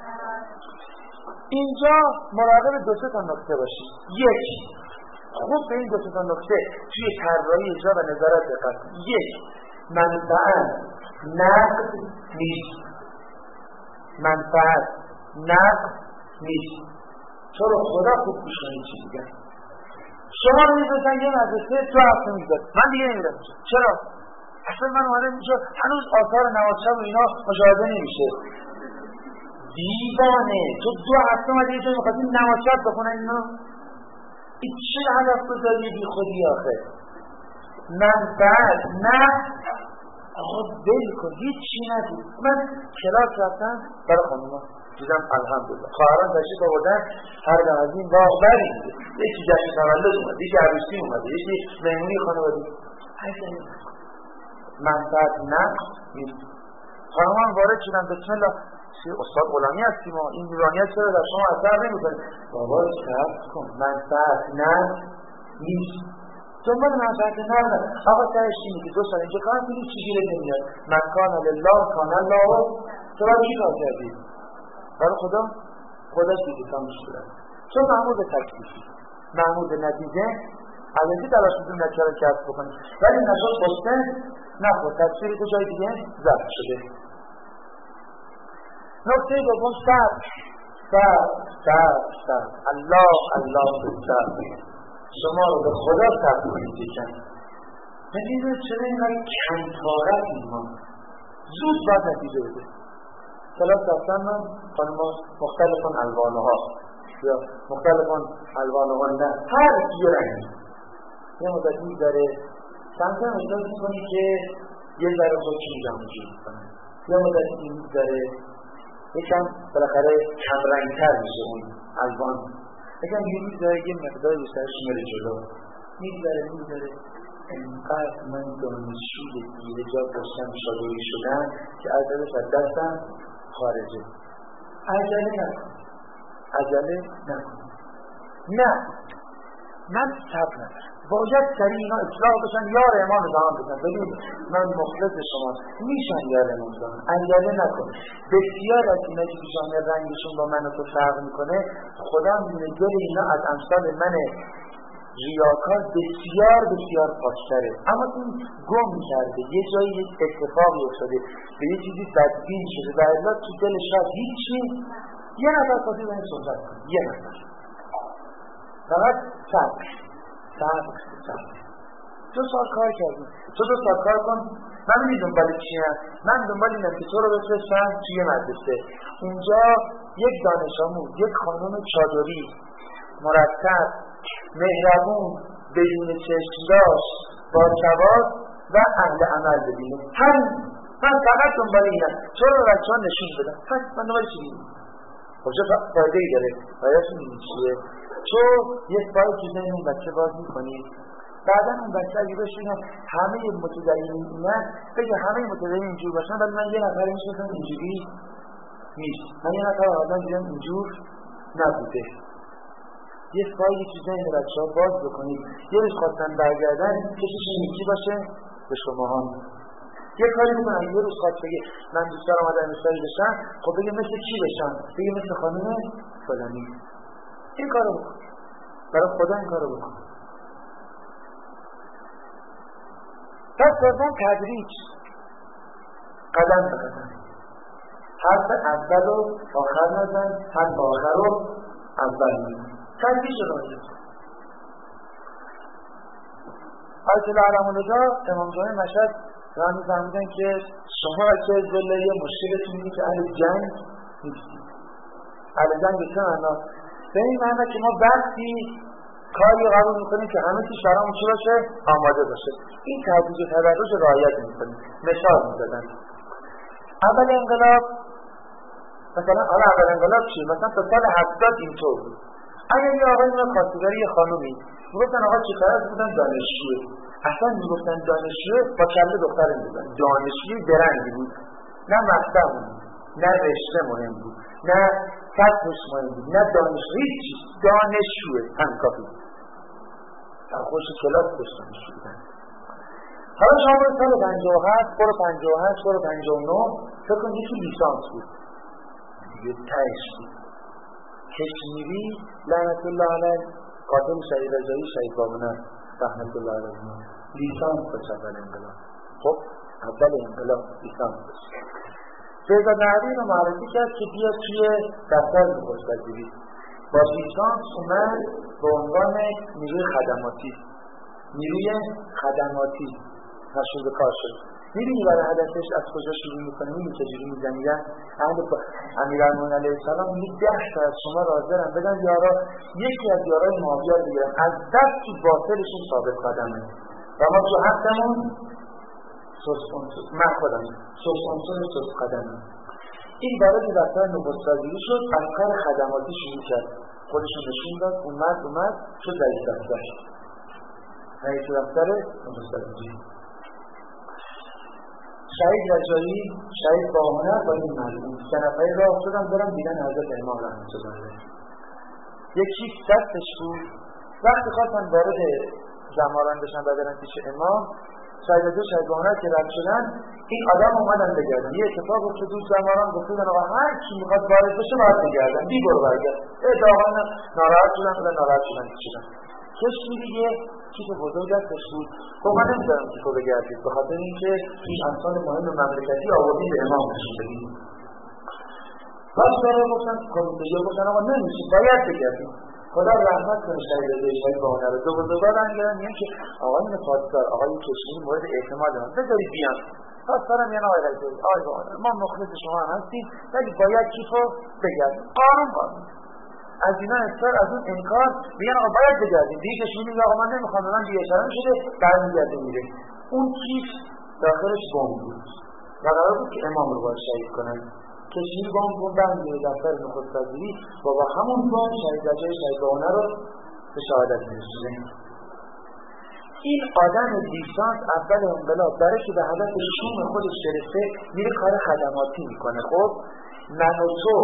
اینجا مراقب 2 تا نکته باشید. 1. خوب به این 2 تا نکته توی طراحی اجرا و نظارت دقت کنید. 1. منفعت نقد نیست. منفعت نقد نیست. تو رو خدا خوب گوش کنید چی میگم. شما رو می‌ذارن یه مدرسه 2 هفته می‌ذارن، من دیگه نمیرم. چرا؟ اصلا من اومدم اینجا هنوز آثار نمازشب و اینا مشاهده نمیشه. دیوانه، تو 2 هفته اومدی اینجا می‌خواستی نمازشب بخونن اینا؟ این چه هدف گذاری بی خودی آخه؟ منفعت نه آقا بل کن، هیچی نگو. من کلاس رفتم برای خانوما دیدم الحمدلله خواهران تشریف آوردن، هر دم از این باغ بریم، یکی جشن تولد اومده، یکی عروسی اومده، یکی مهمونی خانوادگی. منفعت نه نیست. خانوما وارد شدن، بسم الله استاد غلامی هستیم و این نورانیت چرا در شما اثر نمی‌کنه؟ بابا صبر کن، منفعت نه نیست. دنبال منفعت نه نه. آقا تهش اینه که 2 سال اینجا کار کنی چی گیره نمیاد. من کان لله کان الله. تو باید چی کار کردی؟ برای خدا؟ خدا چیزی کامش شده. چون محمود تکلیفی، محمود نتیجه البته تلاش می‌کنیم نتیجه رو کسب بکنیم، ولی نشاط بسته نخور، تفسیری تو جای دیگه ضبط شده. نکته دوم صبر. الله صبر. شما رو به خدا صبر کنید یکم. ببینید چرا اینقدر کم‌طاقتیم ما. زود باید نتیجه بده. کلاس رفتن من خانم‌ها مختلفاً الوانها یا مختلفاً الوانها نه هر یه رنگی یه مدت می‌ذاره سمت احساس می‌کنی که یه ذره خودشون جمع می‌کنه، یه مدت می‌ذاره یکم بالاخره کم رنگ‌تر میشه اون الوان، یکم می‌ذاره یه مقدار بیشترش میره جلو، می‌ذاره اینقدر من دانشجوی بی‌حجاب داشتم شادویی شدن که عجلش از دستم خارجه. عجله نکن. نه من صبر ندارم، باید سریع اینا اصلاح بشن، یار امام زمان بشن. ببین من مخلص شما میشن یار امام زمان، عجله نکن. بسیار از اینا که پیشان رنگشون با من و تو فرق میکنه، خدا میدونه دل اینا از امثال من ریاکار بسیار بسیار پاکتره، اما این گم کرده، یه جایی یک اتفاقی افتاده، به یه چیزی بدبین شده و الا تو دلش شاید هیچی. یه نفر کافی باید صحبت کنه، یه نفر فقط صبر. 2 سال کار کردیم، تو 2 سال کار کن. من دنبال چیم؟ من دنبال اینم که تو رو بفرستم توی مدرسه، اونجا یک دانش آموز، یک خانم چادری مرتب، مهربون، بدون چشم‌داش، با سواد و اهل عمل ببینه. من فقط دنبال اینم، تو رو بچه‌ها نشون بدم. پس من دنبال چی بینیم؟ خب چه فایده‌ای داره؟ فایده‌ش این چیه؟ تو یک بار تو ذهن اون بچه باز می‌کنی، بعدا اون بچه اگه بشینه همه متدینین اینن، بگه همه متدینین اینجور باشن، ولی من یه نفر میشناسم اینجوری نیست، من یه نفر آدم دیدم اینجور نبوده. یه فایلی تو ذهن بچه‌ها باز بکنید، یه روز خواستن برگردن کششون یکی باشه به شما ها. یه کاری بکنن، یه روز خواست بگه من دوست دارم آدم مثالی بشم، خب بگه مثل کی بشم؟ بگه مثل خانم فلانی. این کارو بکن، برای خدا این کارو بکن. پس دوم تدریج، قدم به قدم، حرف اول و آخر نزن، حرف آخر و اول نزن، تدریج رایت. آیت الله علم‌الهدا امام جمعه مشهد راه می‌فرمودن که شما که ذله یه مشکلتون اینه که اهل جنگ نیستید. اهل جنگ چه معنا؟ به این معنی که ما وقتی کاری قبول میکنیم که همه چیز برامون چی باشه؟ آماده باشه. این تدریج و تدرج رعایت میکنیم. مثال میزدن اول انقلاب، مثلا اول انقلاب چی؟ مثلا تا سال 70 اینطور بود. اگر یه آقای میاد خواستگاری یه خانومی میگفتن آقا چه طرف بودن؟ دانشجوه. اصلا میگفتن دانشجوه با کله دختر میبودن. دانشجوی درنگی بود، نه مکتب بود، نه رشته مهم بود، نه سطحش مهم بود، نه دانشجوی چیز، دانشجوه هم کافی بود. در خوش کلاس دانشجو بودن. حالا شما باید سال 57 برو 58 برو 59 فکر کن یکی لیسانس بود دیگه تهش بود. کشمیری لعنت الله علیه قاتل شهید رجایی شهید بابنه رحمت الله علیه لیسانس باشه اول انقلاب. خب اول انقلاب لیسانس باشه. بهزاد نحوی رو معرفی کرد که بیا توی دفتر نخست‌وزیری. با لیسانس اومد به عنوان نیروی خدماتی. نیروی خدماتی مشغول به کار شد. می‌بینی برای هدفش از کجا شروع می‌کنه؟ می‌بینی چجوری می‌زنیدن؟ امیرالمومنین علیه السلام میگه 10 تا از شما را حاضرم بدن یارا یکی از یارای معاویه رو بگیرن، از دست تو باطلشون ثابت قدمه و ما تو حقمون من خودم سوس قدمه. این برای که دفتر نخست‌وزیری شد، از کار خدماتی شروع کرد، خودشون نشون داد، اومد شد رئیس دفتر. رئیس دفتر نخست‌وزیری. شهید رجایی، شهید بابنه با این مرحوم 3 نفری راه افتادن برن دیدن حضرت امام رحمت الله علیه. یکی دستش بود، وقتی خواستن وارد جماران بشن و برن پیش امام، شهید رجایی شهید بابنه که رد شدن، این آدم اومدن بگردن. یه اتفاق افتاد تو جماران، گفتن آقا هر کی میخواد وارد بشه باید بگردن، بی برو برگرد. داغان ناراحت شدن کشیدن. کشتی دیگه کیف بزرگ دستش بود. خب من نمیدارم که تو بگردید، به خاطر اینکه این انسان مهم مملکتی آوردی به امام نشون بدید. باز داره گفتن کمیته گفتن آقا نمیشه باید بگردید. خدا رحمت کنه شهید رجایی شهید بابنه رو. دو بزرگا برمیگردن میگن که آقایون پاسدار، آقای کشتی مورد اعتماد من، بذارید بیان. پاسدارم یعنی آقای رجایی، آقای بابنه ما مخلص شما هم هستیم، ولی باید کیفو بگردید. قانون از اینا اصرار، از اون انکار، میگن آقا باید بگردیم. دیگه کشمی میگه آقا من نمیخوام، من بی‌احترامی شده، برمیگرده میره. اون کیف داخلش بمب بود و قرار بود که امام رو باید شهید کنن. کشمی بمب بود برمیگرده دفتر نخست‌وزیری و با همون بمب شهید رجایی شهید بابنه رو به شهادت میرسونه. این آدم لیسانس اول انقلاب برای که به هدف شوم خودش برسه میره کار خدماتی میکنه. خب من و تو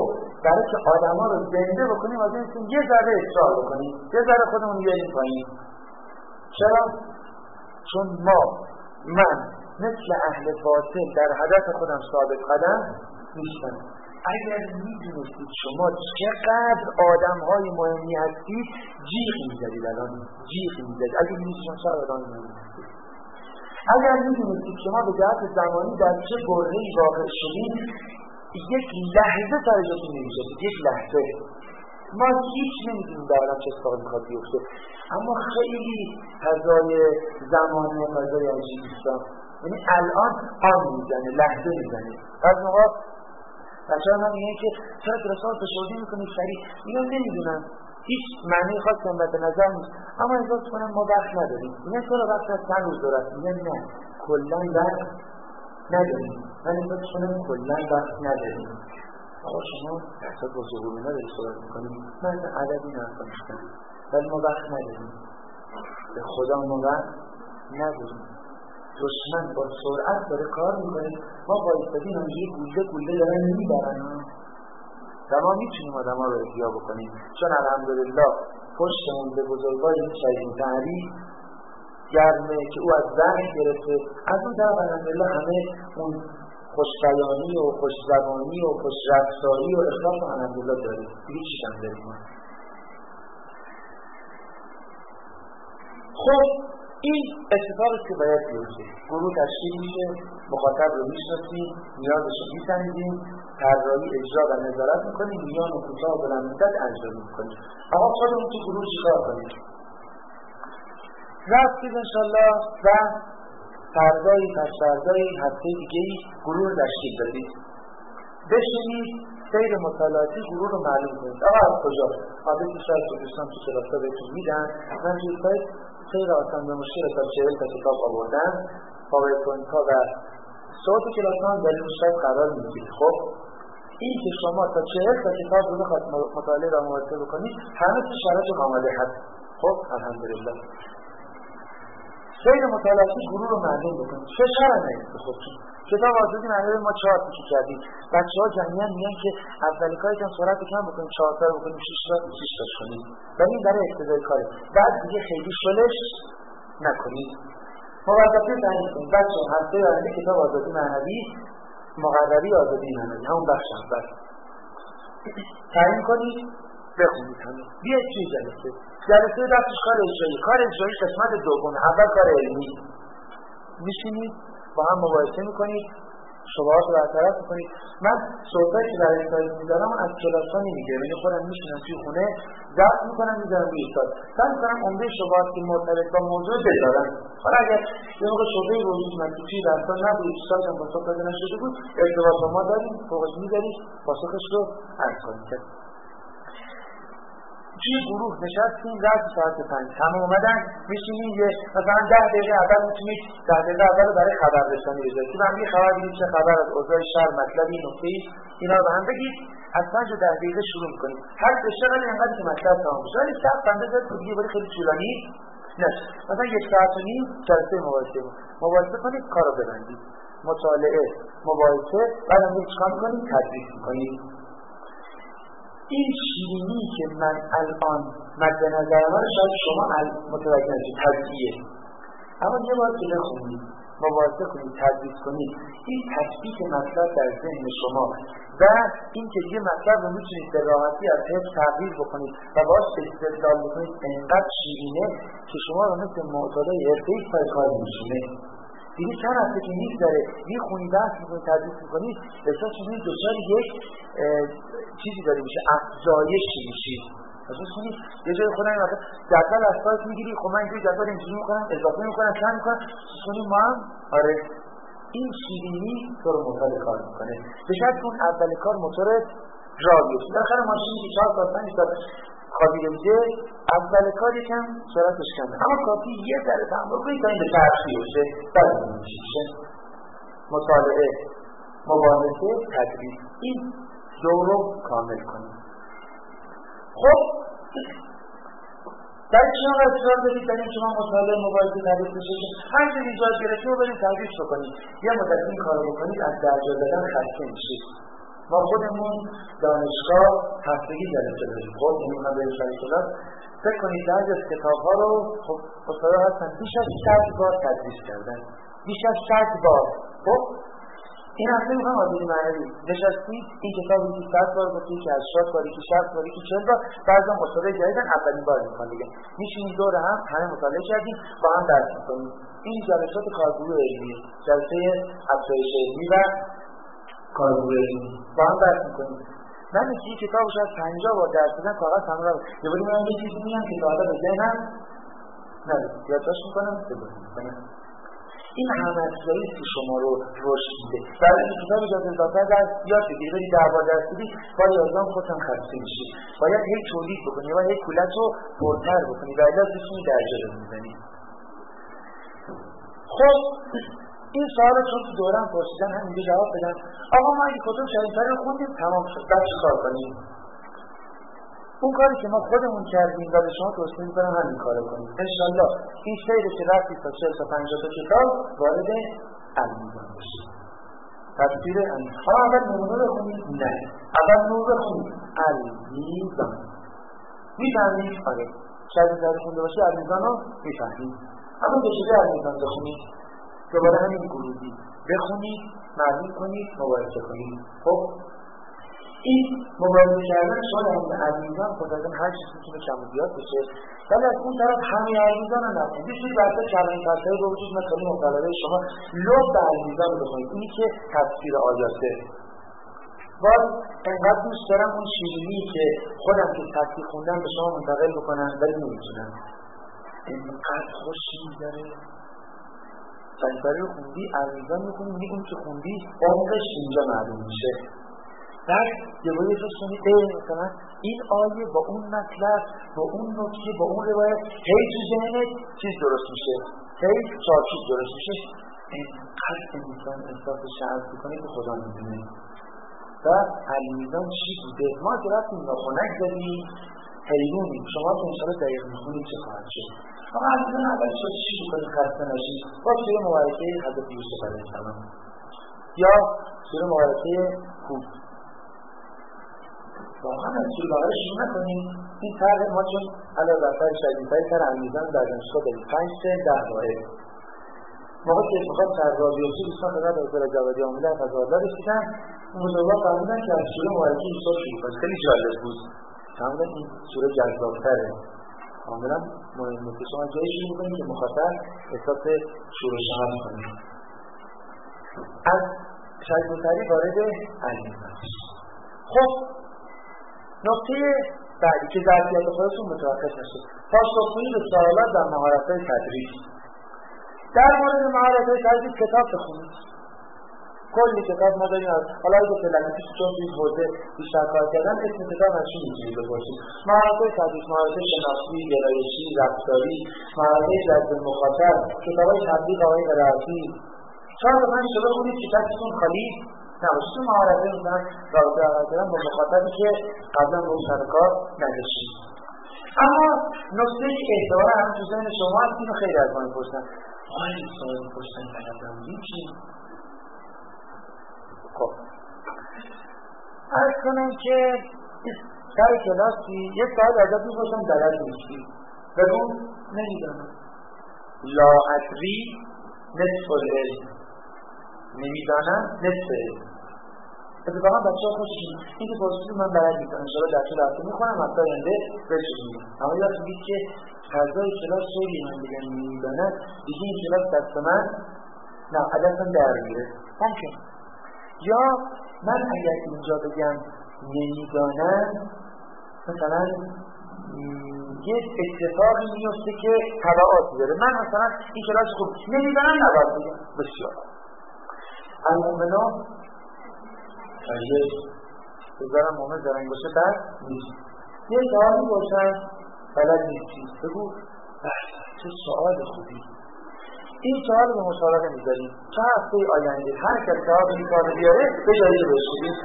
برای که آدما رو زنده بکنیم از این یه ذره اصرار بکنیم، یه ذره خودمون بیاریم پایین. چرا؟ چون من مثل اهل باطل در هدف خودم ثابت قدم نیستم. اگر میدونستید شما چقدر آدم‌های مهمی هستید جیغ می‌زدید، الان جیغ می‌زدید. اگر می‌دونستید چقدر آدم مهمی هستید، اگر می‌دونستید شما به جهت زمانی در چه برهه‌ای واقع شدید، یک لحظه سرجاتون نمی‌شدید، یک لحظه. ما هیچ نمی‌دونیم در عالم چه اتفاقی می‌خواد بیفته، اما خیلی فضای زمانی و فضای عجیبی است. یعنی الان آن می‌زنه، لحظه می‌زنه. از موقع بچه‌ها من میگن که چرا کلاس‌ها فشردی می‌کنید سریع؟ اینا نمی‌دونن، هیچ معنی خاصی هم به نظر نیست، اما احساس کنم ما وقت نداریم. میگن چرا وقت از چند روز دارد؟ میگن نه، کلاً وقت نداریم. من احساس کنم کلاً وقت نداریم. آقا شما احساس با ظهور نداری صحبت می‌کنید؟ من عددی نفهمیدم، ولی ما وقت نداریم. به خدا ما وقت نداریم. دشمن با سرعت داره کار میکنه، ما با ایستادیم هم یه گوله دارن میبرن و ما میتونیم آدم ها رو احیا بکنیم. چون الحمدلله پشتمون به بزرگای شهید مطهری گرمه که او از زنگ گرفته، از اون طرف الحمدلله همه اون خوشبیانی و خوشزبانی و خوشرفتاری و اخلاق رو الحمدلله داریم. دیگه چیز هم داریم. خب این اتفاقی که باید بیفته، گروه تشکیل میشه، مخاطب رو میشناسیم، نیازش رو میسنجیم، طراحی، اجرا و نظارت میکنیم، میان و کوتاه و بلند مدت انجام میکنیم. آقا خودمون تو گروه چیکار کنیم؟ رفتید انشالله و فردایی پس فردایی هفته دیگه‌ای گروه رو تشکیل دادید. بشینید سیر مطالعاتی گروه رو معلوم کنید. آقا از کجا؟ آدرس شاید که دوستان تو کلاس‌ها بهتون میدن. من توی سایت خیلی آسان به مشکل تا 40 تا کتاب آوردن، پاورپوینت‌ها و صوت کلاس‌ها هم در این سایت قرار می‌گیرید. خب این که شما تا 40 تا کتاب رو بخواید مطالعه را مواظب بکنید، همه چیز شرایط آماده هست. خب الحمدلله. سیر مطالعاتی گروه رو معلوم بکنید. فشار نیست خودتون. کتاب آزادی معنی ما 4 تا کردیم. بچه‌ها جمعیت میگن که اولی کاری که سرعت کم بکنید، 4 تا رو بکنید، 6 تا کنید. ولی این برای ابتدای کاره. بعد دیگه خیلی شلش نکنید. موظفی تعیین کنید. بچه‌ها هفته آینده کتاب آزادی معنوی، مقرری آزادی معنوی، همون بخش اول تعیین کنید، بخونید همین. بیاید توی جلسه دستش کار اجرایی قسمت دوم، اول کار علمی. میشینید با هم مباحثه میکنید، شبهات رو برطرف میکنید. من صحبتی که برای سایت میذارم از کلاس‌ها نمیگیرم، یعنی خودم میشینم توی خونه ضبط میکنم میذارم روی سایت. سعی میکنم عمده شبهات که مرتبط با موضوع بذارم. حالا اگر یه موقع شبهه‌ای وجود اومد که توی درس‌ها نبود، سایت هم پاسخ داده نشده بود، ارتباط با ما داریم، فوقش میذارید، پاسخش رو عرض کنید. توی گروه نشستیم، رفت ساعت 5 همه اومدن، میشینیم یه مثلا 10 دقیقه اول میتونید 10 دقیقه اول برای خبر رسانی بذارید که من یه خبر بگید، چه خبر از اوضاع شهر، مطلبی، نکته‌ای، اینا رو به هم بگید. از 5 تا 10 دقیقه شروع می‌کنید. هر بشغل اینقدر که مطلب تمام بشه. ولی ساعت 5 تا دیگه ولی خیلی طولانی نشه. مثلا 1 ساعت و نیم جلسه مباحثه کنید، کارو ببندید. مطالعه، مباحثه، بعدم چیکار کنید؟ تدریس کنید. این شیرینی که من الان مد نظر من شاید شما متوجه نشید، تدریسیه. اما یه بار که بخونید، مباحثه کنید، تدریس کنید، این تثبیت مطلب در ذهن شما و این که یه مطلب رو میتونید به راحتی از حفظ تغییر بکنید و باز استدلال بکنید، اینقدر شیرینه که شما رو مثل معتادای حرفه‌ای پای کار میشونه. دیگه چند هفته که میگذره میخونید، درس میکنید، تدریس میکنید، احساس میکنید دچار یک چیزی داره میشه، افزایشی میشید. احساس کنید یه جای خودم مثلا جدول از سایت میگیری، خب من اینجوری جدول اینجوری میکنم، اضافه میکنم، کم میکنم، احساس کنید ما هم آره این شیرینی تو رو موتور کار میکنه. به شرط اون اول کار موتور را بیفته. بالاخره ماشینی که 4 ساعت 5 ساعت خوابیده بوده، اول کار یکم سرعتش کمه، اما کافی یه ذره تحمل کنید تا این به چرخی بشه. بعد میشه مطالعه، مباحثه، تدریس، این دو رو کامل کنید. خب در شما اصرار دارید در این شما مطالعه، مباحثه، تدریس بشه، هر چیزی ایجاد گرفته رو برید تدریس بکنید. یه مدت این کارو بکنید، از درجا دادن خسته میشید. ما خودمون دانشگاه هفتگی جلسه داریم. خب یعنی من بریم سر کلاس فکر کنید بعضی از کتاب‌ها رو خب استادا هستن بیش از 100 بار تدریس کردن، بیش از 100 بار. خب این هفته میخوام آزادی معنوی نشستید این کتاب رو 100 بار گفتید که 80 بار که 60 بار که 40 بار، بعضی هم استادای جدیدن اولین بار میخوان دیگه میشینید دور هم همه مطالعه کردیم با هم درس میکنیم. این جلسات کارگروه علمی، جلسه افزایش علمی و کارگروه علمی با هم درس میکنیم. من این کتابو شاید 50 بار درس دادم، کاغذ تمام رو یه باری من یه چیزی میگم که حالا به ذهنم نه یادداشت میکنم ببینم این هم‌افزایی که شما رو رشد میده. برای اینکه کتاب اجازه در یاد بگیری بری 10 بار درس بدی با یادداشت خودت خسته میشی. باید هی تولید بکنی و هی کولت رو پرتر بکنی و الا بتونی درجه بزنی. خب این سوال چون تو دورم پرسیدن همینجا جواب بدم. آقا ما این کتاب شریفه رو خوندیم تمام شد، بعد چیکار کنیم؟ اون کاری که ما خودمون کردیم و به شما توصیه می‌کنم همین کارو کنید. انشالله این سیر که رفتی تا 40 تا 50 تا کتاب وارد المیزان بشید. تفسیر المیزان. اول نمونه بخونید؟ نه. اول نور بخونید. المیزان. می‌فهمید؟ آره. شاید در خونده باشی المیزان رو می‌فهمید. اما بشید المیزان بخونید. دوباره همین گروهی بخونید، معلوم کنید، مبارزه کنید. خب این مبارزه کردن شما در المیزان خودتون هر چیزی که کم و زیاد بشه، ولی از اون طرف همین المیزان رو نکنید. یه سری بحث کلمه فلسفی به وجود میاد خیلی مطالعه شما لب المیزان رو بخونید. اینی که تفسیر آیاته. باز انقدر دوست دارم اون شیرینی که خودم که تفسیر خوندم به شما منتقل بکنم ولی نمیتونم. اینقدر خوشی داره. فلسفه رو خوندی، المیزان میخونی، میگی اون که خوندی عمقش اینجا معلوم میشه. بعد یه باید رو سنیده مثلا این آیه با اون مطلب، با اون نکته، با اون روایت هی تو ذهنت چیز درست میشه، هی چارچوب درست میشه. اینقدر انسان احساس شعف میکنه که خدا میدونه. و المیزان چی بوده؟ ما که رفتیم ناخونک داریم حیرونیم. شما که انشاءالله دقیق میخونید چه خواهد شد. اما المیزان اول شد چی بکنید خسته نشید؟ با سوره مبارکه حضرت یوسف علیه السلام یا سوره مبارکه هود. واقعا از سوره بقره شروع نکنیم. این طرح ما چون علاوه بر فرق شدیدتری سر المیزان در دانشگاه داریم 5 تا 10 واحد. موقعی که میخوام سربازیاتی دوستان به بعد از جوادی آموزه از فضاوردار رسیدن اون بزرگوار فرمودن که از سوره مبارکه یوسف شروع کنید. خیلی جالب بود. فرمودن این سوره جذاب‌تره. کاملا مهمه که شما جایی شروع میکنید که مخاطب احساس شورش هم کنید. از شدیدتری وارد المیزان. خب نکته بعدی که ظرفیت خودتون متوقف نشه، پاسخگویی به سوالات در مهارت‌های تدریس. در مورد مهارت‌های تدریس کتاب بخونید. کلی کتاب ما داریم. حالا اگه فعلا چون این حوزه بیشتر کار کردن اسم کتاب هاشون می‌تونید بپرسید. مهارت‌های تدریس، مهارت‌های شناختی، گرایشی، رفتاری، مهارت‌های جذب مخاطب، کتاب‌های تبلیغ آقای قرائتی. 4 تا 5 تا بخونید که دستتون خالی نباشه. مهارت‌های مثلا رابطه کردن با مخاطبی که قبلا با سر کار نداشتید. اما نکته که احتمالاً هم تو ذهن شما هست اینو خیلی از ما می‌پرسن. آیا سوال می‌پرسن بلدم چی؟ خب عرض کنم که سر کلاسی یک سوال ازت می‌پرسن بلد نیستی. بگو نمی‌دانم. لا ادری نصف العلم. نمی‌دانم نصف علم. اتفاقا بچه‌ها خوششون این که پرسید من بلد نیستم انشاءالله در طول هفته میخونم حتی آینده بهش میگم. اما یاد بگید که فضای کلاس خیلی من بگم نمیدانم دیگه این کلاس دست من نه عدستم در میره ممکن. یا من اگر اینجا بگم نمیدانم مثلا یه اتفاقی میفته که تبعاتی داره. من مثلا این کلاس خوب نمیدانم نباید بگم. بسیار المؤمنان اگه بذارم مومن زرنگ باشه بس نیست. یه سوالی باشن بلد نیستی بگو چه سوال خوبی. این سوال به مسابقه میذاریم چه هفته آینده هر کس جواب این کار بیاره به جایزه بشید.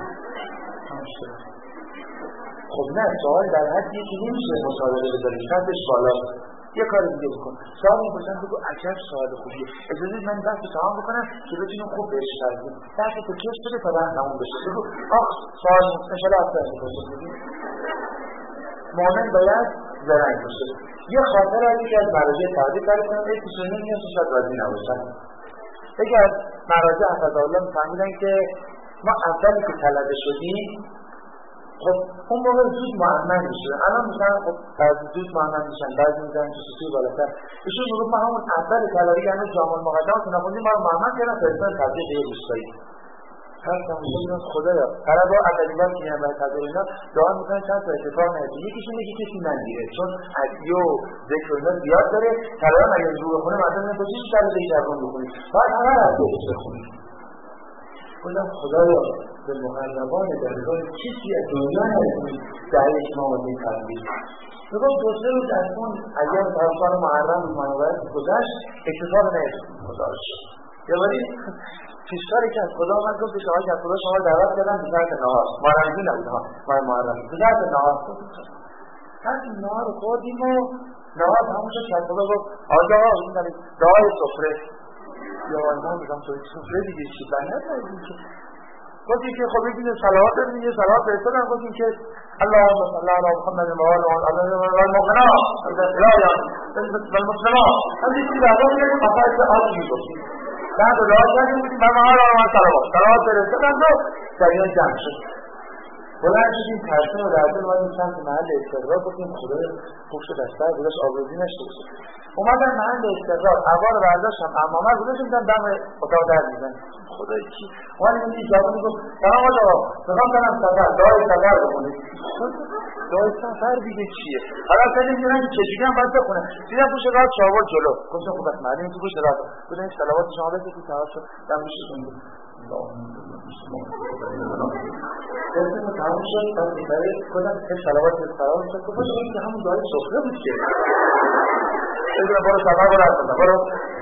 خب نه سوال در حدی که نمیشه مسابقه بذاریم شرطش بالا. یه کار دیگه بکن. سوال می‌پرسن بگو عجب سوال خوبیه. اجازه من بحث تمام بکنم که بتونیم خوب بهش برسیم. بحث تو کش بده تا بحث تموم بشه. بگو آخ سوال انشالله اصلا می‌پرسیم. مؤمن باید زرنگ باشه. یه خاطر از یکی از مراجع تعریف کردن که پیشینه میاد شاید راضی نباشن. یکی از مراجع حفظه‌الله می‌فهمیدن که ما اولی که طلبه شدیم خب اون موقع زود معمل میشه. الان میگن خب بعضی زود معمل میشن، بعضی میگن چیزی بالاتر. ایشون میگه ما همون اول طلبه یعنی جامع المقدمات که نخوندیم ما رو معمل کردن فرستادن تبلیغ به روستایی. هستم میگم خدایا طلبه اولین بار که میان برای تبلیغ اینا دعا میکنن چند تا اتفاق نیفته. یکیشون میگه کسی نگیره چون ادعیه و ذکر اینا زیاد داره. طلبه اگه رو بخونه مثلا میگه چی طلبه جوان بخونید. بعد همه رو بخونید. خدایا به مقربان درگاه کسی از دنیا نرسید دهیش ما آمدین تبلیغ. بگم دوسته روز از اون اگر طرفان محرم و منوبت گذشت اتفاق نیست خدا رو شد. یه ولی پیشکاری که از خدا آمد گفت که آقای از خدا شما دعوت کردن به ساعت نهار محرمی نبود ها محرم به ساعت نهار هر نهار خوردیم و نهار همون شد که از خدا گفت آجا این دعای سفره یا آنها بگم توی سفره دیگه چی بنده نایدیم که گفتیم که خب یکی صلوات داریم یه صلوات فرستادن گفتیم که اللهم صل علی محمد و آل المؤمنات الهیان والمسلمات همین چیز دعوا می‌کردیم مفاهیم آج می‌گفتیم بعد دعا کردیم و ما صلوات فرستادن و جریان جمع شد بلند شدیم ترسیم و درده اومدیم سمت محل استقرار گفتیم خدای خوب شد از سر گذاشت آبروزی نشته باشه اومدن محل استقرار اول برداشتم عمامه گذاشتم دیدم دم اتاق در میزن خدای چی اومدیم این جواب میگفت سلام آقا میخوام برم سفر دعای سفر بخونید دعای سفر دیگه چیه حالا اصلا میگن که چجوری هم باید بخونم دیدم پوش راه چاول جلو گفتم خب بس معلومه تو پوش راه بودن این صلوات شما بده که ثواب شد دم میشه خوندید درسته که تمام شد پس بیتره کدام که صلوات سلام شد که باشه که همون دعای سفره بود که بدونم برو سفر برو اصلا برو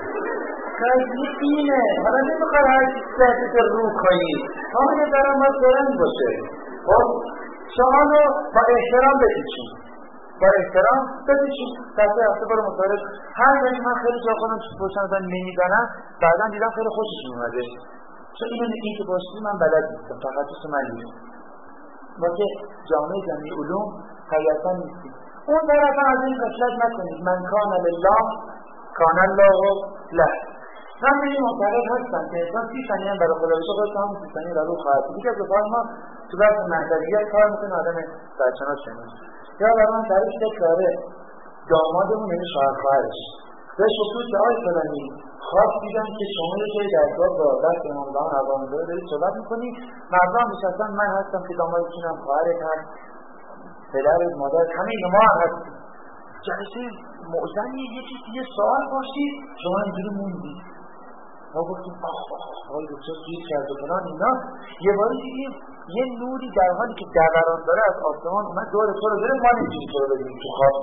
خیلی اینه حالا نمیخواد هر چیزی که رو کنی همه دارم باید برند باشه خب شما رو با احترام بپیچون با احترام بپیچون دسته هفته برو مطالب هر جایی من خیلی جا خودم چیز باشم ازن نمیدانم بعدا دیدم خیلی خوششون اومده چون این که باشید من بلد نیستم تخصص من نیست ما که جامعه جمعی علوم حقیقتا نیستیم اون طرف از این خشلت نکنید من کان لله کان الله له من به این معتقد هستم که انسان 30 ثانیه برای خدا بشه خودش همون 30 ثانیه رو خواهد بود که رفاق ما تو بحث منطقیت کار میکنه آدم سرچنات شنید یا برای من تعریف داره دامادمون یعنی شوهر خواهرش بهش گفتود که آقای فلانی خواب دیدم که شما یه جای درگاه با دست امامزمان عوامزاده دارید صحبت میکنید مردم نشستن من هستم که دامادتونم خواهرت هست پدرت مادرت همه اینا ما هم هستیم جلسه معظمی یه سوال پرسید شما اینجوری موندید ما گفتیم آقای دکتر گیر کرد و فلان اینا یه باری دیدیم یه نوری در حالی که دوران داره از آسمان اومد دور تو رو گرفت ما نمیتونیم تو رو بگیریم تو خواب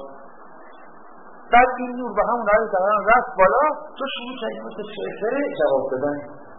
بعد این نور به همون حال دوران رفت بالا تو شروع کردی مثل شعفره جواب دادن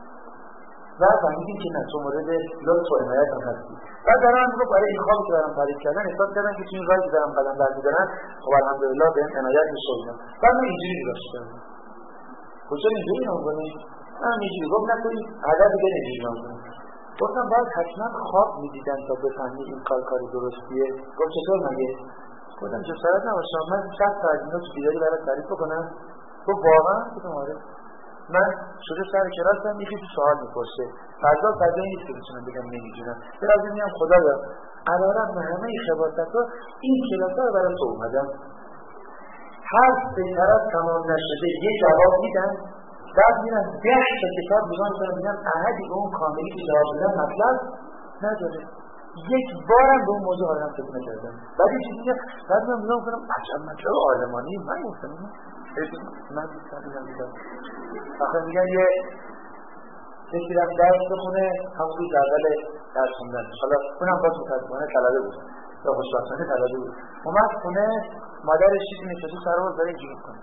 و فهمیدیم که نه تو مورد لطف و حمایت هم هستی بعد دارن رو برای این خوابی که دارم تعریف کردن احساس کردن که چون راهی که دارم قدم برمی‌دارن خب الحمدلله به این عنایت میشه بعد من اینجوری داشتم کجا اینجوری نمی‌کنی من اینجوری گفت نکنی عدد دیگه اینجوری نمی‌کنی گفتم باید حتما خواب می‌دیدن تا بفهمی این کار درستیه گفت چطور مگه گفتم جسارت نباشه من 60 تا از اینا تو بیداری برات تعریف بکنم گفت واقعا گفتم آره من شده سر کلاسم یکی تو سوال میپرسه فضایی نیست که بتونم بگم نمیدونم برازم میگم خدایا علیرغم همه خباثت‌ها این کلاس‌ها رو برای تو اومدم هر سه طرف تمام نشده یه جواب میدن بعد میرن 10 تا کتاب نگاه میکنم میگم احدی به اون کاملی که جواب بدن مطلب نداره یک بارم به اون موضوع آدم فکر نکردم بعد یه چیزی بعد من نگاه میکنم عجب مطلب عالمانی من گفتم من دیدم آخه میگن یه کسی رفت درس بخونه همون روز اول درس خوندن حالا اونم باز متاسفانه طلبه بود یا خوشبختانه طلبه بود اومد خونه مادرش چیزی نشسته سر باز داره اینجوری میکنه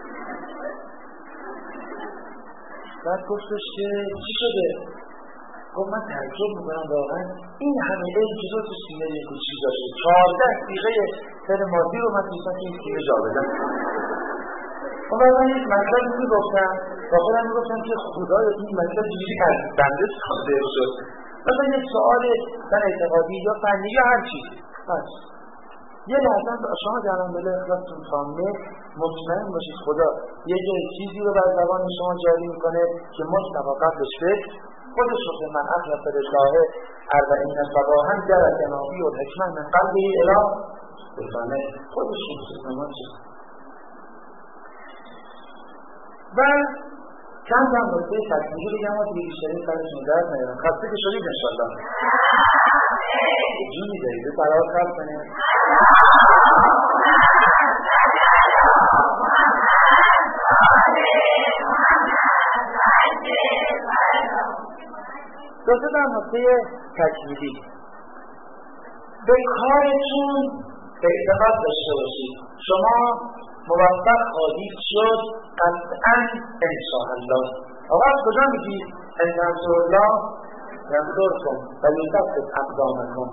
بعد گفتش که چی شده خب من تعجب میکنم واقعا این همه علم چطور تو سینه یک کوچیک داشته 14 صیغه فعل ماضی رو من دوستان که این سینه جا بدم. خب من یک مطلب میگفتم با خودم میگفتم که خدایا این مطلب چجوری از بنده صادر شد. مثلا یک سوال من اعتقادی یا فنی یا هر چیزی بس یه لحظه شما جنان بله اخلاصتون تامه مطمئن باشید خدا یه جای چیزی رو بر زبان شما جاری میکنه که مطلقا قبلش فکر خودش رو که من اخلاص رشاهه اربعین صباحا در جنابی و حکمت من قلبی اله بفهمه خودش رو سنمان شد. و چند هم نکته تکمیلی بگم و دیگه بیشتری سرشون درد نیارم. خسته که شدید انشالله جونی دارید برای خرد کنید. دوسته در نکته تکمیلی به کارتون اعتقاد داشته باشید. شما موفق خواهید شد قطعاً انشاءالله. آقا از کجا میگید؟ ان تنصروا الله ینصرکم و یثبت اقدامکم.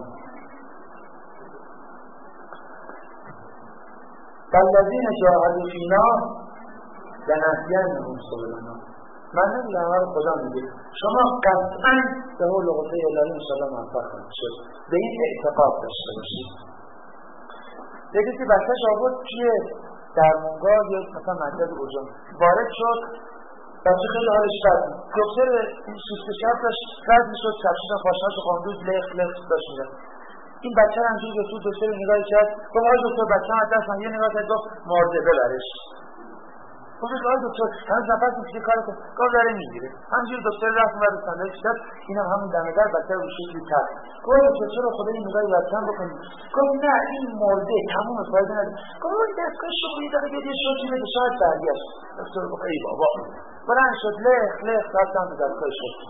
والذین جاهدوا فینا لنهدینهم سبلنا. من نمیدونم آقا کجا میگید. شما قطعاً به اون لغته الهی انشاءالله موفق خواهید شد. به این اعتقاد داشته باشید. دیگه که بچه‌ش آورد توی درمونگاه یا مثلا مرکز اوجان وارد شد، بچه خیلی حالش بد بود. دکتر این سوسک شب داشت رد میشد، کفشیدن خواشناش خواندوز لخ لخ داشت میدن. این بچه رو همجوری گفت دکتر نگاهی کرد گفت آقای دکتر بچه هم از دست من یه نگاه کرد گفت مارده برش. گفت آقای دکتر هنوز نفس میکشه کار کن. گفت داره میگیره. همجوری دکتر رفت اونور رو صندلی شد، اینم همون دمدر بچه رو شکلی کرد. گفت دکتر چرا خدا این نگاهی بچه‌ام بکنید؟ گفت نه این مرده تموم فایده نداره. گفت این دستگاه شغلی داره که یه شوکی بده شاید برگشت. دکتر گفت ای بابا بلند شد لخ لخ رفتم به دستگاه شغل.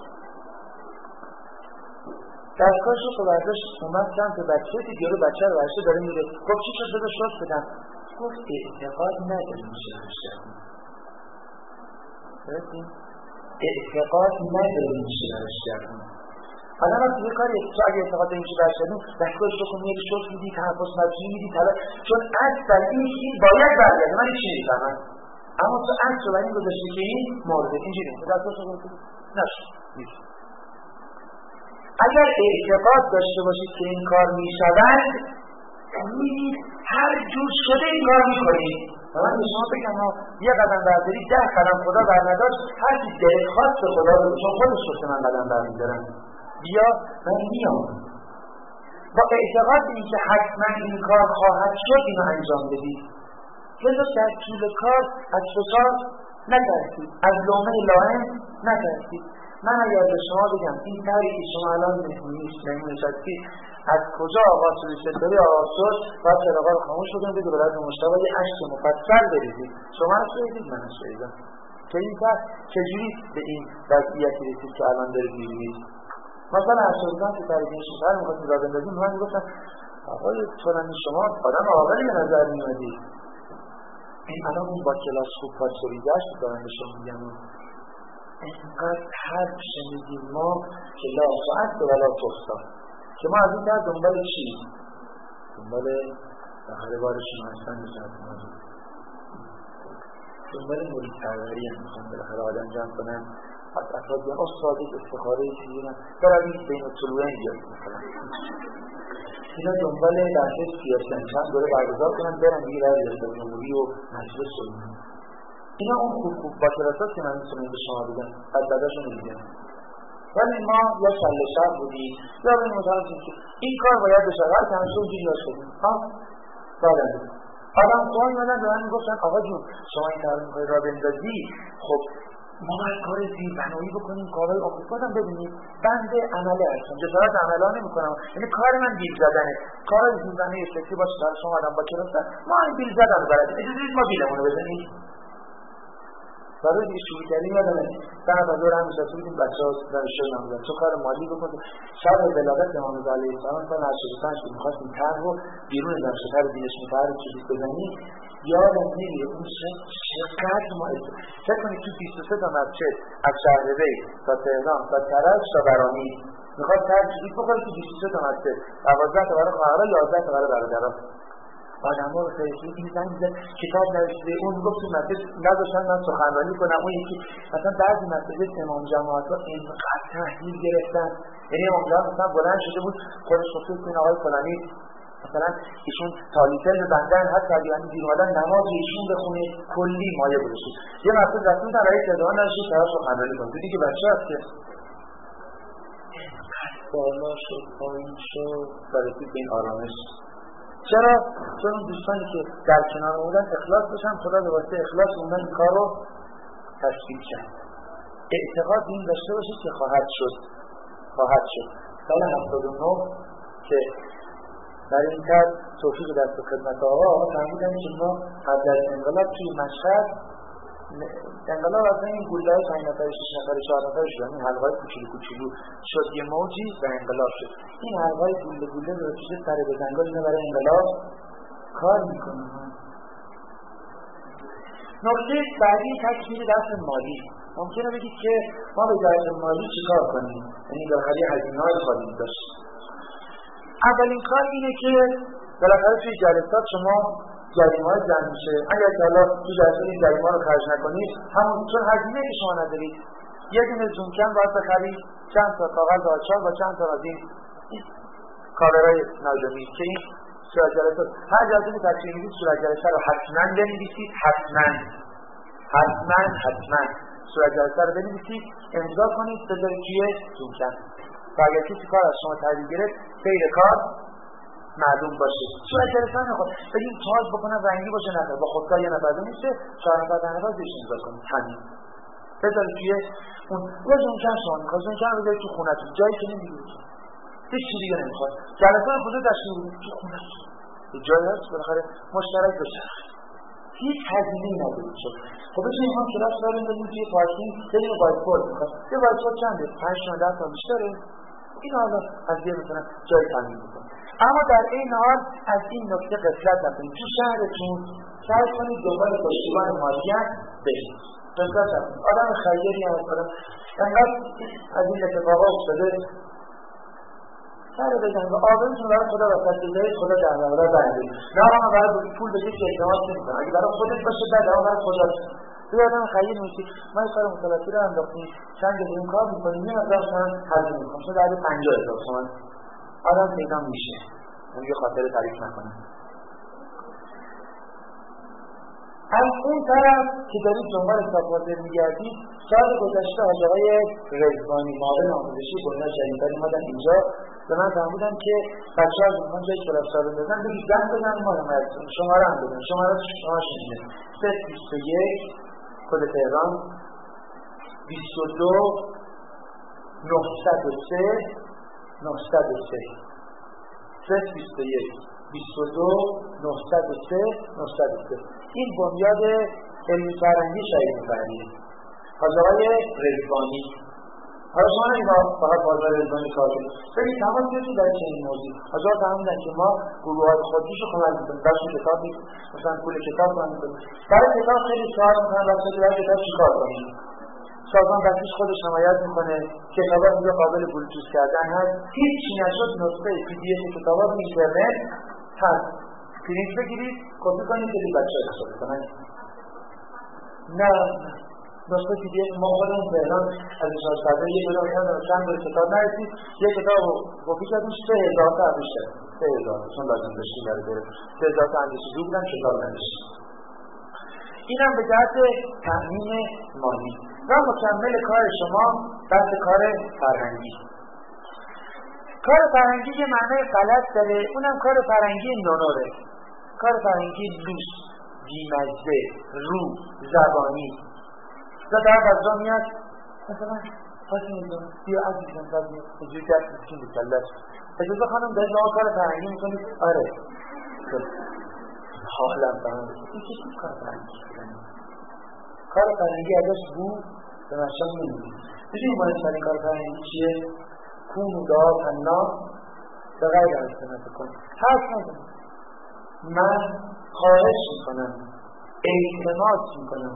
دستگاه شغل برداشت اومد سمت بچه که جلو بچه رو برشه داره میره. گفت چی شد بده شد بدم. گفت اعتقاد نداری میشه برشتر. اعتقاد نداری میشه برشتر. حالا وقتی یه کاری تو اگه اعتقاد نمیشه برشدون دستگاه شغل میگه شغل میدی تحفظ مجموعی میدی چون اصلا این باید برگرده. من چی میفهمم اما تو اصل و این گذاشته که این مورده اینجوری دستگاه شغل نشد. اگر اعتقاد داشته باشید که این کار میشود میدید هر جور شده این کار میکنید. من به شما بگم یه قدم برداری 10 قدم خدا برنداشت هر چی دل خواست به خدا رو چون خودش گفته من قدم برمیدارم بیا من میام با اعتقاد این که حتما این کار خواهد شد اینو انجام بدید. لذا در طول کار از فشار نترسید، از لومه لایم نترسید. من اگر به شما بگم این کاری که شما الان مهمون نشستی از کجا آغاز شد چطوری آغاز شد باید چراغا رو خاموش بکنید بگید برای مشتبه یه اشک مفصل بریزید. شما هم شنیدید من شنیدم که این کار چجوری به این وضعیتی رسید که الان دارید می‌بینید. مثلا اشکان که تاریخی شهر می‌خواستید را بندازید من میگفتم آقای فلانی شما آدم عاقلی به نظر می‌آمدید. این الان اون با کلاس خوب پاسوریده‌اش دارن به شما میگن اینقدر حرف شنیدیم ما که لا ساعت ولا تحصا که ما از این در دنبال چی؟ دنبال بخره بارشون هستن بشن دنبال مرید پروری هم میخوان بالاخره آدم جمع کنن از افراد بیان استادی استخاره چیزی من برای این بین طلوعه اینجاست مثلا اینا دنبال بحث سیاسی چند دوره برگزار کنن برن دیگه رای ریاست جمهوری و مجلس کنن. اینا اون خوب با کلاسات که من میتونم به شما بگم از بعداشون میگم ولی ما یا شل شب بودیم یا به این متوجه که این کار باید بشه هر که همشه اونجوری یاد شدیم باید آدم سوال میدن به من میگفتن آقا جون شما این کار میکنی را بندازی خب ما باید کار زیربنایی بکنیم کارهای آفریقا ببینید بنده عمله هستم جسارت عملا نمیکنم یعنی کار من بیل زدنه کار زیربنایی شکلی باشه برای شما آدم با کلاسات ما این بیل زدن برد اجازه ما بیلمونو بزنید برای دیگه شروع کردیم یادمه بعد از دور هم نشسته بودیم بچه‌ها دانشجو نمیدونم تو کار مالی بکن شب ولادت امام رضا علیه السلام سال 85 که می‌خواستیم طرح رو بیرون دانشگاه دینش طرح چیزی بزنیم یادم نمیره اون چقدر ما فکر کنید تو 23 تا مسجد از شهربی تا تهران تا کرج تا برانی میخواد ترجیح بکنه که 23 تا مسجد 12 تا برای خواهرها 11 تا برای برادرها آدم‌ها رو خیلی این زنگ کتاب نوشته اون گفت تو مسجد نذاشتن من سخنرانی کنم اون یکی مثلا بعضی مسجد امام جماعت‌ها اینقدر تحلیل گرفتن یعنی امام جماعت مثلا بلند شده بود خودش گفته بود این آقای فلانی مثلا ایشون تالیتل بندن حتی اگه من دیر اومدن نماز ایشون بخونه کلی مایه گذاشته یه مسجد رسول در رئیس ادعا نشه طرف سخنرانی کنه دیدی که بچه هست که بالا شد پایین شد برسید به این آرامش چرا؟ چون اون دوستانی که در کنار بودن اخلاص بشن خدا به واسطه اخلاص اونا این کار رو تشکیل کرد اعتقاد این داشته باشید که خواهد شد سال 79 که در این کار توفیق دست خدمت آقا فهمیدن که ما قبل از انقلاب توی مشهد انقلاب اصلا این گله‌های 5 نفر 6 نفر 4 نفر شد این حلقه‌های کوچولو شد یه موجی و انقلاب شد این حلقه‌های گوله رو چیز سر به زنگال اینا برای انقلاب کار میکنه نکته بعدی تکمیل دست مالی ممکنه بگید که ما به دست مالی چیکار کنیم یعنی داخلی هزینه‌های خالی داشت اولین کار اینه که بالاخره توی جلسات شما جریمه‌های جمع میشه اگر که حالا تو جلسه این جریمه رو خرج نکنید همون چون هزینه که شما ندارید یه دونه زومکن باید بخرید چند تا کاغذ آچار با چند تا از این کاغذهای ناجمی که این صورت جلسات هر جلسه که تصویر میدید صورت جلسه رو حتما بنویسید حتما صورت جلسه رو بنویسید امضا کنید بذارید توی زومکن و اگر کسی کار از شما تحویل گرفت سیر کار معلوم باشه صورت جلسه نخواد بگیم تاج بکنم رنگی باشه نه با خودکار یه نفر میشه 4 نفر 5 نفر بهش امضا کنید همین بذارید توی اون زومکن شما میخواد زومکن رو بذارید تو خونتون جایی که نمیگیرید هیچ چیزی دیگه نمیخواد جلسه خودت تشکیل بدید تو خونتون جایی هست بالاخره مشترک بشه هیچ هزینه‌ای ندارید شد خب ببینید ما کلاس داریم بدیم توی پارکینگ بریم وایتبورد میخواد یه وایتبورد چنده 5 تا 10 تا بیشتره این حالا از یه مثلا جای تامین میکنه اما در این حال از این نکته غفلت نکنید تو شهرتون سعی کنید دنبال پشتیبان مالیات برید غفلت نکنید آدم خیری هم کنم انقدر از این اتفاقا افتاده سر بزنید و آبروتون برای خدا وسط بذارید خدا در نظر بردارید نه آقا برای پول بدید که اعتماد نمی‌کنه اگه برای خودت باشه بعد اون برای خدا تو آدم خیر میشی ما این کار مطالعاتی رو انداختیم چند جا این کار می‌کنیم یه مقدار مثلا هزینه می‌کنیم شده در 50000 تومان آدم پیدا میشه اون یه خاطر تعریف نکنه از اون طرف که دارید دنبال حساب‌بازی می‌گردید سال گذشته آقای رضوانی معاون آموزشی بنیاد شریف‌آباد اومدن اینجا به من فرمودن که بچه‌ها میخوان جای کلاس سالن بزنن بگید زنگ بزنن ما شماره هم بدن شماره شما شنیده 321 کد تهران 22 903 321 22 903 این بنیاد علمی فرهنگی شهید فرهنگی آقای رضوانی حالا شما نگاه فقط بازار رضوانی کار کنید ببینید تمام کسی در چنین موضوع آجا فهمیدن که ما گروه‌های خودیش رو خواهد می‌کنیم برای کتاب مثلا پول کتاب رو می‌کنیم برای کتاب خیلی سوال می‌کنن واسه برای کتاب چیکار کنیم سازمان بخشش خودش حمایت می‌کنه کتابا اینجا قابل بلوتوث کردن هست هیچی نشد نسخه PDF کتابا رو اینترنت هست پرینت بگیرید کپی کنید که بچه‌ها استفاده کنن نه نسخه PDF ما خودمون فعلا از شاگردان یه جوری چند تا کتاب نرسید یه کتاب رو کپی کردیم 3000 تا بیشتر 3000 چون لازم داشتیم برای 3000 تا اندازه‌گیری بودن کتاب نداشتیم اینم به جهت تامین مالی و مکمل کار شما بحث کار فرهنگی کار فرهنگی که معنی غلط داره اونم کار فرهنگی نونوره کار فرهنگی لوس بیمزه رو زبانی و در غذا میاد مثلا خواهی میدون بیا عزیزم بازی اجوری دست میکنیم به کلش اجازه خانم دارید ما کار فرهنگی میکنید آره حالا فرهنگی این که کار فرهنگی کار فرهنگی ازش بو به مشام نمیدید. ببین مهمترین کار فرهنگی چیه؟ کون و دعا پنا به غیر از سنت کن. حرف نزن. من خواهش میکنم، التماس میکنم،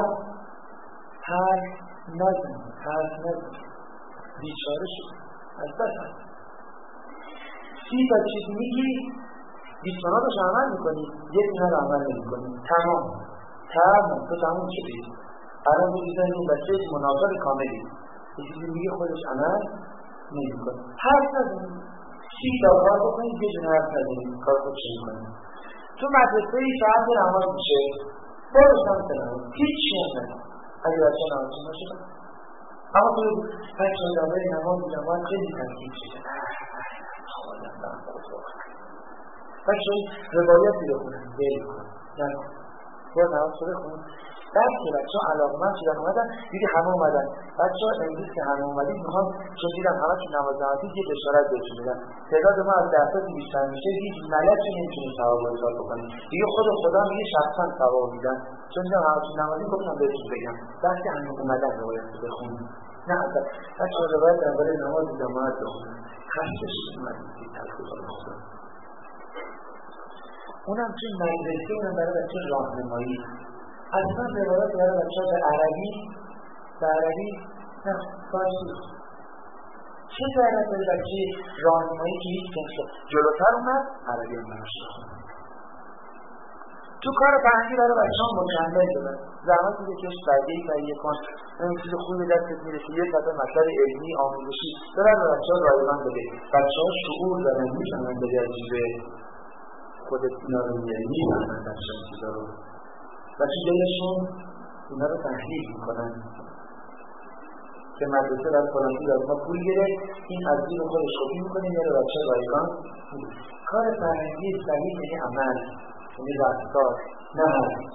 حرف نزن. بیچاره شد. از دست هست. 30 تا چیز میگی 29 تاش عمل میکنی، یک نه رو عمل نمیکنی. تمام تو تمام شدی. الان بودیزن این بچه مناظر کاملی یه چیزی میگه خودش عمل نمیکنه. حرف نزنی. 30 تا کار بکنی یه جن حرف نزنی کار خود چه میکنی. تو مدرسه ای ساعت نماز میشه برو سمت نماز هیچی نزنی. اگه بچه نمازی نشده اما تو بچه دامه نماز جماعت خیلی تنگید شده خوادم دارم خود بچه روایت بیره خونم بیره کنم نکن باید نماز شده خونم بعد که بچه ها علاقمند شدن اومدن دیدی همه اومدن بچه ها امروز که همه اومدید میخوام چون دیدم همه که نماز نمازید یه بشارت بهشون میدن تعداد ما از 10 تا بیشتر میشه هیچ ملکی نمیتونه ثواب رو حساب بکنیم دیگه خدا میگه شخصا ثواب میدن چون دیدم همه که نمازید گفتم بهتون بگم بعد که همه اومدن روایت رو بخونیم نه اصلا بچه ها روایت درباره نماز جماعت بخونیم خستش اومدید تلفظ خدا اونم توی مدرسه اونم برای بچه راهنمایی اصلا روایت برای بچه ها به عربی نه فارسی چه ضرورت داره بچه راهنمایی که هیچ کنشه جلوتر اومد عربی هم نمیشه تو کار فرهنگی برای بچه ها مکمل دادن زحمت میده که تهیه کن این چیز خوبی دستت میرسه یه سطح مطلب علمی آموزشی دارن به بچه ها رایگان بده بچه ها شعور دارن میفهمن به جزیره خودت اینا رو میفهمن بچه ها چیزا رو و تو دلشون اینا رو تحلیل میکنن که مدرسه در فرانسی از ما پول گرفت این از دین خودش خوبی میکنه میاره بچه رایگان کار فرهنگی صحیح یعنی عمل یعنی رفتار نه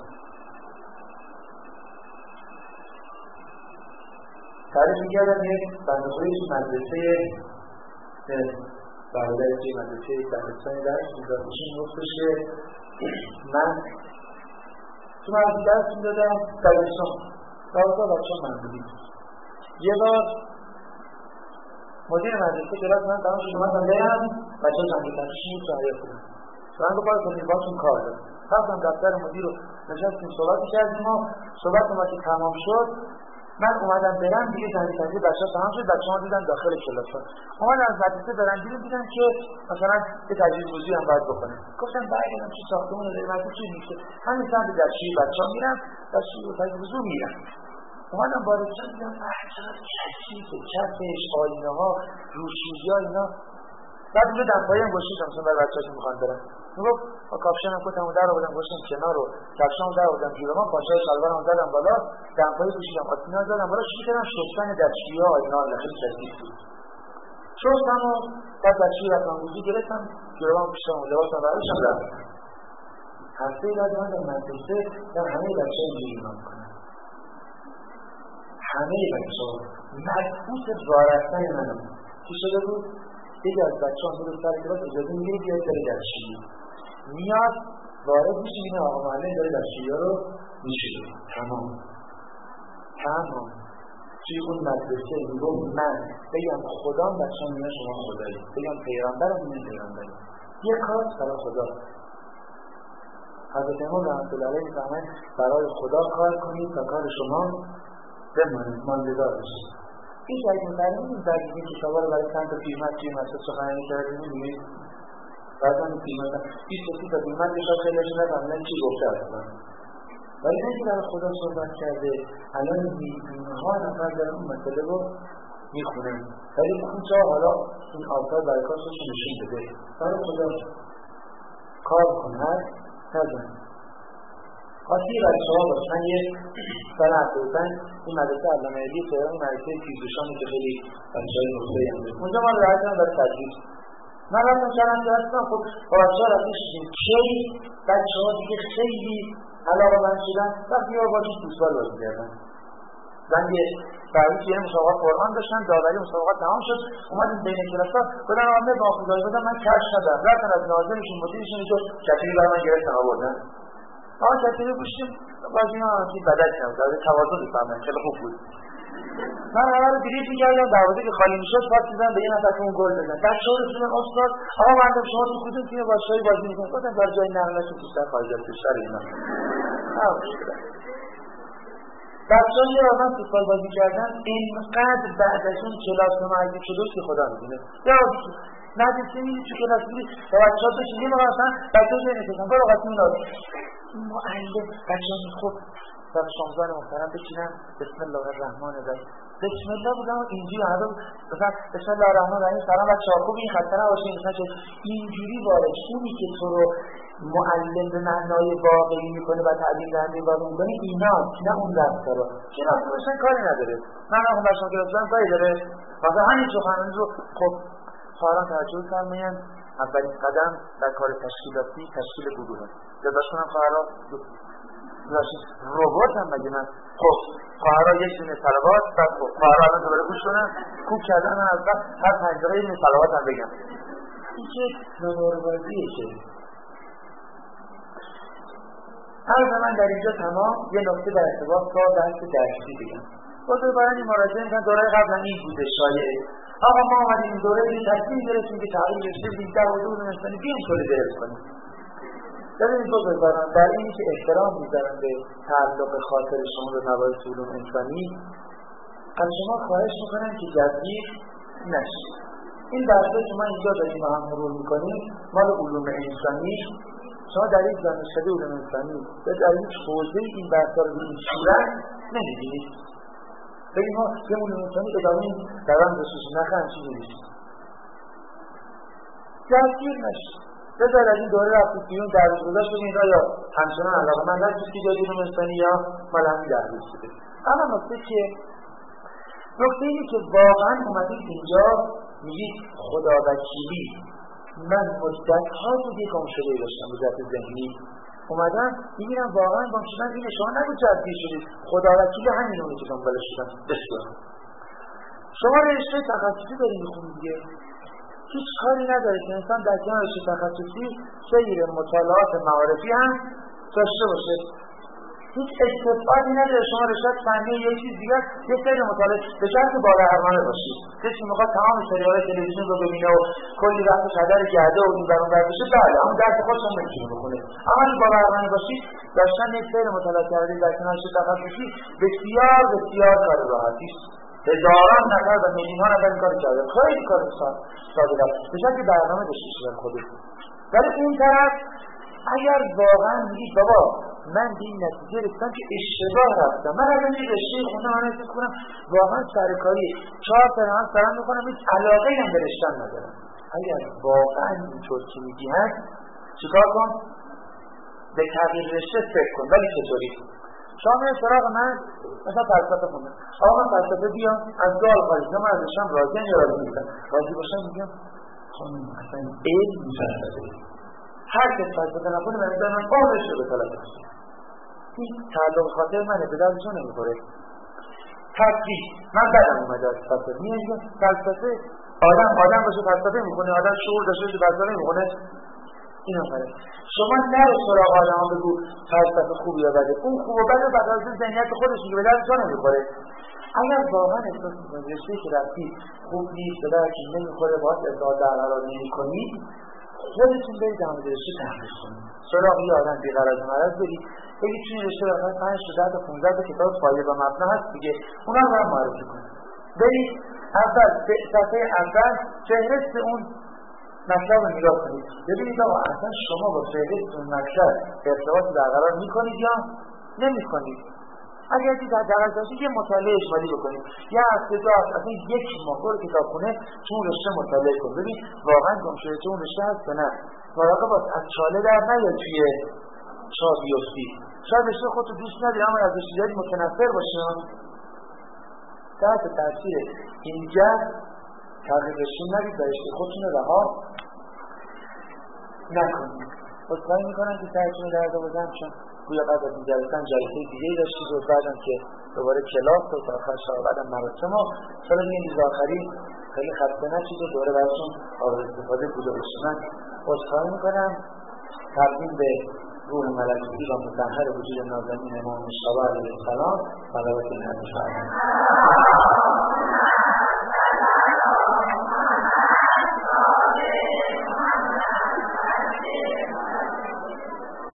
تعریف میکردم یک بندخوری تو مدرسه برادر توی مدرسه دبستانی درس میدادشون گفتش که من تو مدرسه درس میدادم دبستان 12 بچه من بودیم یه بار مدیر مدرسه کلاس من تمام شد اومدم برم بچه زنگیدن شیر شهریه کنم من گفت باید کنیم باشون کار دارم رفتم دفتر مدیر رو نشستیم صحبتی کردیم و صحبت ما که تمام شد من اومدم برم دیگه زنگیدن بچه ها تمام شد بچه ها دیدن داخل کلاس اومدن از مدرسه برن دیدن که مثلا یه تجویز وضوئی هم باید بکنه گفتم برگردم چی ساختمون رو داریم مدرسه چی نیست همین سمت دستشویی بچه ها میرن دستشویی و تجویز وضو میرن اومدم باردشان دیدم چقدر کثیفه کفش آینه ها روشویی ها اینا بعد اونجا دمپایی هم گوشیدم مثلا برای بچه ها که میخوان برن میگفت با کافشن هم کتم رو در آوردم گوشتم کنار رو کفشن رو در آوردم جیبم پاچه شلوارم هم زدم بالا دمپایی گوشیدم آتینا زدم بالا شروع کردم شستن دستشویی ها آینه ها خیلی کثیف بود شستم و بعد دستشویی رفتم وضو گرفتم جیبم پیشم و لباسم برایشم رفتم هفته بعد من در مدرسه در همه بچه ها اینجوری ایمان کنم همه بچه ها مدفوس وارستن منم چی شده بود؟ دیگه از بچه ها میرون سر کلاس اجازه میگیری بیاید داره دستشویی میاد وارد میشه اینه آقا معلم داره دستشویی ها رو میشه تمام توی اون مدرسه میگم من بگم خدام بچه ها میگن شما خدایی بگم پیغمبرم میگن پیغمبرم یه کار برای خدا حضرت امام رحمت الله علیه میفهمن برای خدا کار کنید تا کار شما بمانید ماندگار بشید این شاید مطمئن این درگیری کتابا رو برای چند تا پیرمرد توی مسجد سخنرانی کردیم می‌بینید بعضا این پیرمرد 20 تا پیرمرد که شاید خیلیشون نفهمیدن چی گفته اصلا ولی نه که برای خدا صحبت کرده الان میلیون‌ها نفر دارن اون مسئله رو میخونن ولی کجا حالا این آثار برای کارش نشون بده برای خدا کار کن هست نزن خاصی بچه ها باشن یه سال افتادن این مدرسه علامه علی تهران مدرسه پیزوشانی که خیلی بچه های نقطه‌ای هم بود اونجا ما راحت هم برای تدریس من رفتم چند هفته هستم خب با بچه ها رفتیم شدیم کی بچه ها دیگه خیلی علاقه من شدن وقتی ها باشید فوتبال بازی کردن زنگ فرقی یه مسابقات قرآن داشتن داوری مسابقات تمام شد اومدیم بین کلاس‌ها گفتن آقا با خدای بدم من کش ندارم رفتن از ناظرشون مدیرشون اینجا کتیبی برای من گرفتن آوردن کتیبی پوشتیم بازی ها که بدک نبود، توازن میفهمن، خیلی خوب بود. من اول بریف می‌کردم دروازه که خالی میشد پاس می‌زدم به یه نفر که اون گل بزنه. بچه‌ها رسیدن استاد آقا من شما تو کدوم تیم بازی می‌کنید؟ گفتم در جای نقلش بیشتر خارج از کشور اینا. بچه‌ها یه بار من فوتبال بازی کردن اینقدر بعد از اون کلاس نمایی شده که خدا می‌دونه. یا ندیده می‌بینی تو کلاس می‌بینی بچه‌ها تو چیزی مثلا بچه‌ها نمی‌کنن برو قسم داد. معلم بچه‌ها می‌خواد در شامزان محترم بچینن بسم الله الرحمن الرحیم بسم الله بودم و اینجوری هر مثلا بسم الله الرحمن الرحیم سلام بچه‌ها خوب این خطر نباشه مثلا که اینجوری وارد اونی که تو رو معلم به معنای واقعی میکنه و تعبیر دهنده واقعی میکنه اینا نه اون رفتار رو که اصلا کاری نداره. من آقا بچه‌ها که رفتم کاری داره مثلا همین سخنرانی رو خب خواهران توجه فرمایید اولین قدم در کار تشکیلاتی تشکیل گروه است. یادداشت کنم خواهران ربات هم مگه من خب خواهران یک دونه صلوات بعد خب خواهران الان دوباره گوش کنن خوب کردن من از هر پنجره یه دونه صلوات هم بگم. این که نماربازیه که عرض من در اینجا تمام یه نکته در ارتباط با بحث درسی بگم. بازه برای این مراجعه میکنن دوره قبلا این بوده شایعه آقا ما آمدیم این دوره این تصمیم گرفتیم که تغییر رشته بیشتر حضور نمیستانی بیایم طوری درست کنیم. ببینید بزرگواران در اینی که احترام میذارن به تعلق خاطر شما به مباحث علوم انسانی از شما خواهش میکنن که جدید نشید. این درسه که ما اینجا داریم با هم مرور میکنیم مال علوم انسانی شما در یک دانشکده علوم انسانی یا در یک حوزه این بحثا رو به این صورت نمیبینید. بگیم ما یه علوم انسانی ادامه روند بسوشیم نخه همچین نیست جدید نشید. بذار از این دوره رفتید بیرون درس گذاشت ببینید آیا همچنان علاقه من هستید که جای علوم انسانی یا مال همین درس بوده. اما نکته اینه که واقعا اومدید اینجا میگید خداوکیلی من مدت‌ها بود یک گمشده‌ای داشتم به ذات ذهنی اومدم میبینم واقعا گم شدن اینه شما نگو جدی شدید خداوکیل همین اونی که دنبالش شدن بسیار شما رشته تخصصی دارید میخونید دیگه هیچ کاری نداره که انسان در کنار رشته تخصصی سیر مطالعات معارفی هم داشته باشه. هیچ استفادی نداره شما رشته فنی یا چیز دیگه یه سری مطالعه به شرط باورمندانه باشید. کسی میخواد تمام سریال تلویزیون رو ببینه و کلی وقت شدر گرده و این برون بر بشه بله اون درس خودش هم نمیتونه بخونه. اما اگه باورمند باشید داشتن یک سری مطالعه کردن در کنار رشته تخصصی بسیار بسیار کار راحتی است. هزاران نفر و میلیون‌ها نفر این کار کرده. خیلی کار ساده است. به شکل برنامه داشته شدن خودتون. ولی این طرف اگر واقعا میگید بابا من به این نتیجه رسیدم که اشتباه رفتم من اگر این رشته خوندم احساس کنم واقعا سرکاری 4 سال من سرم میکنم هیچ علاقه‌ای هم به رشته‌ام ندارم. اگر واقعا اینطور که میگی هست چیکار کن؟ به تغییر رشته فکر کن. ولی چطوری؟ شما میاد سراغ من مثلا فلسفه خوندم آقا من فلسفه بیام از دال خارج من از رشته‌ام راضیم یا راضی نیستم راضی باشم میگم خانم اصلا علم فلسفه هر کس فلسفه نکنه من عمرش رو به طلب کنه. این تعلق خاطر منه به دردشون نمیخوره. تفکیک من بدم اومده از فلسفه میگم فلسفه آدم باشه فلسفه میخونه آدم شعور داشته باشه فلسفه میخونه اینا فرق. شما نرو سراغ آدم بگو فلسفه خوب یا بده اون خوب و بده بعد از ذهنیت خودش میگه به دردشون نمیخوره. اگر واقعا احساس میکنید رشته که رفتی خوب نیست به دردتون نمیخوره باید ارتباط برقرار نمی‌کنید خودتون برید در مورد رشته تحقیق کنید. سراغ یه آدم بی‌غرض و مرض برید بگید چون رشته واقعا 5 تا 10 تا 15 تا کتاب فایده و مبنا هست دیگه اونا رو معرفی کنید. برید اول صفحه اول فهرست اون مطلب رو نگاه کنید ببینید آقا اصلا شما با فهرست اون مطلب ارتباط برقرار می‌کنید یا نمی‌کنید. اگر دید در درجه یه مطالعه اجمالی بکنید یا هفته دو هفته اصلا یک ماه برو کتابخونه تو اون رشته مطالعه کن ببین واقعا گم شده تو اون رشته هست یا نه مراقب باش از چاله در نیاد توی چاه بیفتی. شاید رشته خودتو دوست نداری اما از رشته جدید متنفر باشی تحت تاثیر اینجا تغییر رشته ندید و رشته خودتون رو رها نکنید. خودکاری میکنم که سرتون رو درده بزن چون گویا بعد از این جلسه جلسه دیگه‌ای داشتید و بعدم که دوباره کلاس و تا آخر شب بعدم مراسم و سال این روز آخری خیلی خسته نشید و دوره براتون قابل استفاده بوده باشه. من عذرخواهی میکنم تقدیم به روح ملکوتی و مطهر وجود نازنین امام مصطفی علیه السلام صلوات الله علیه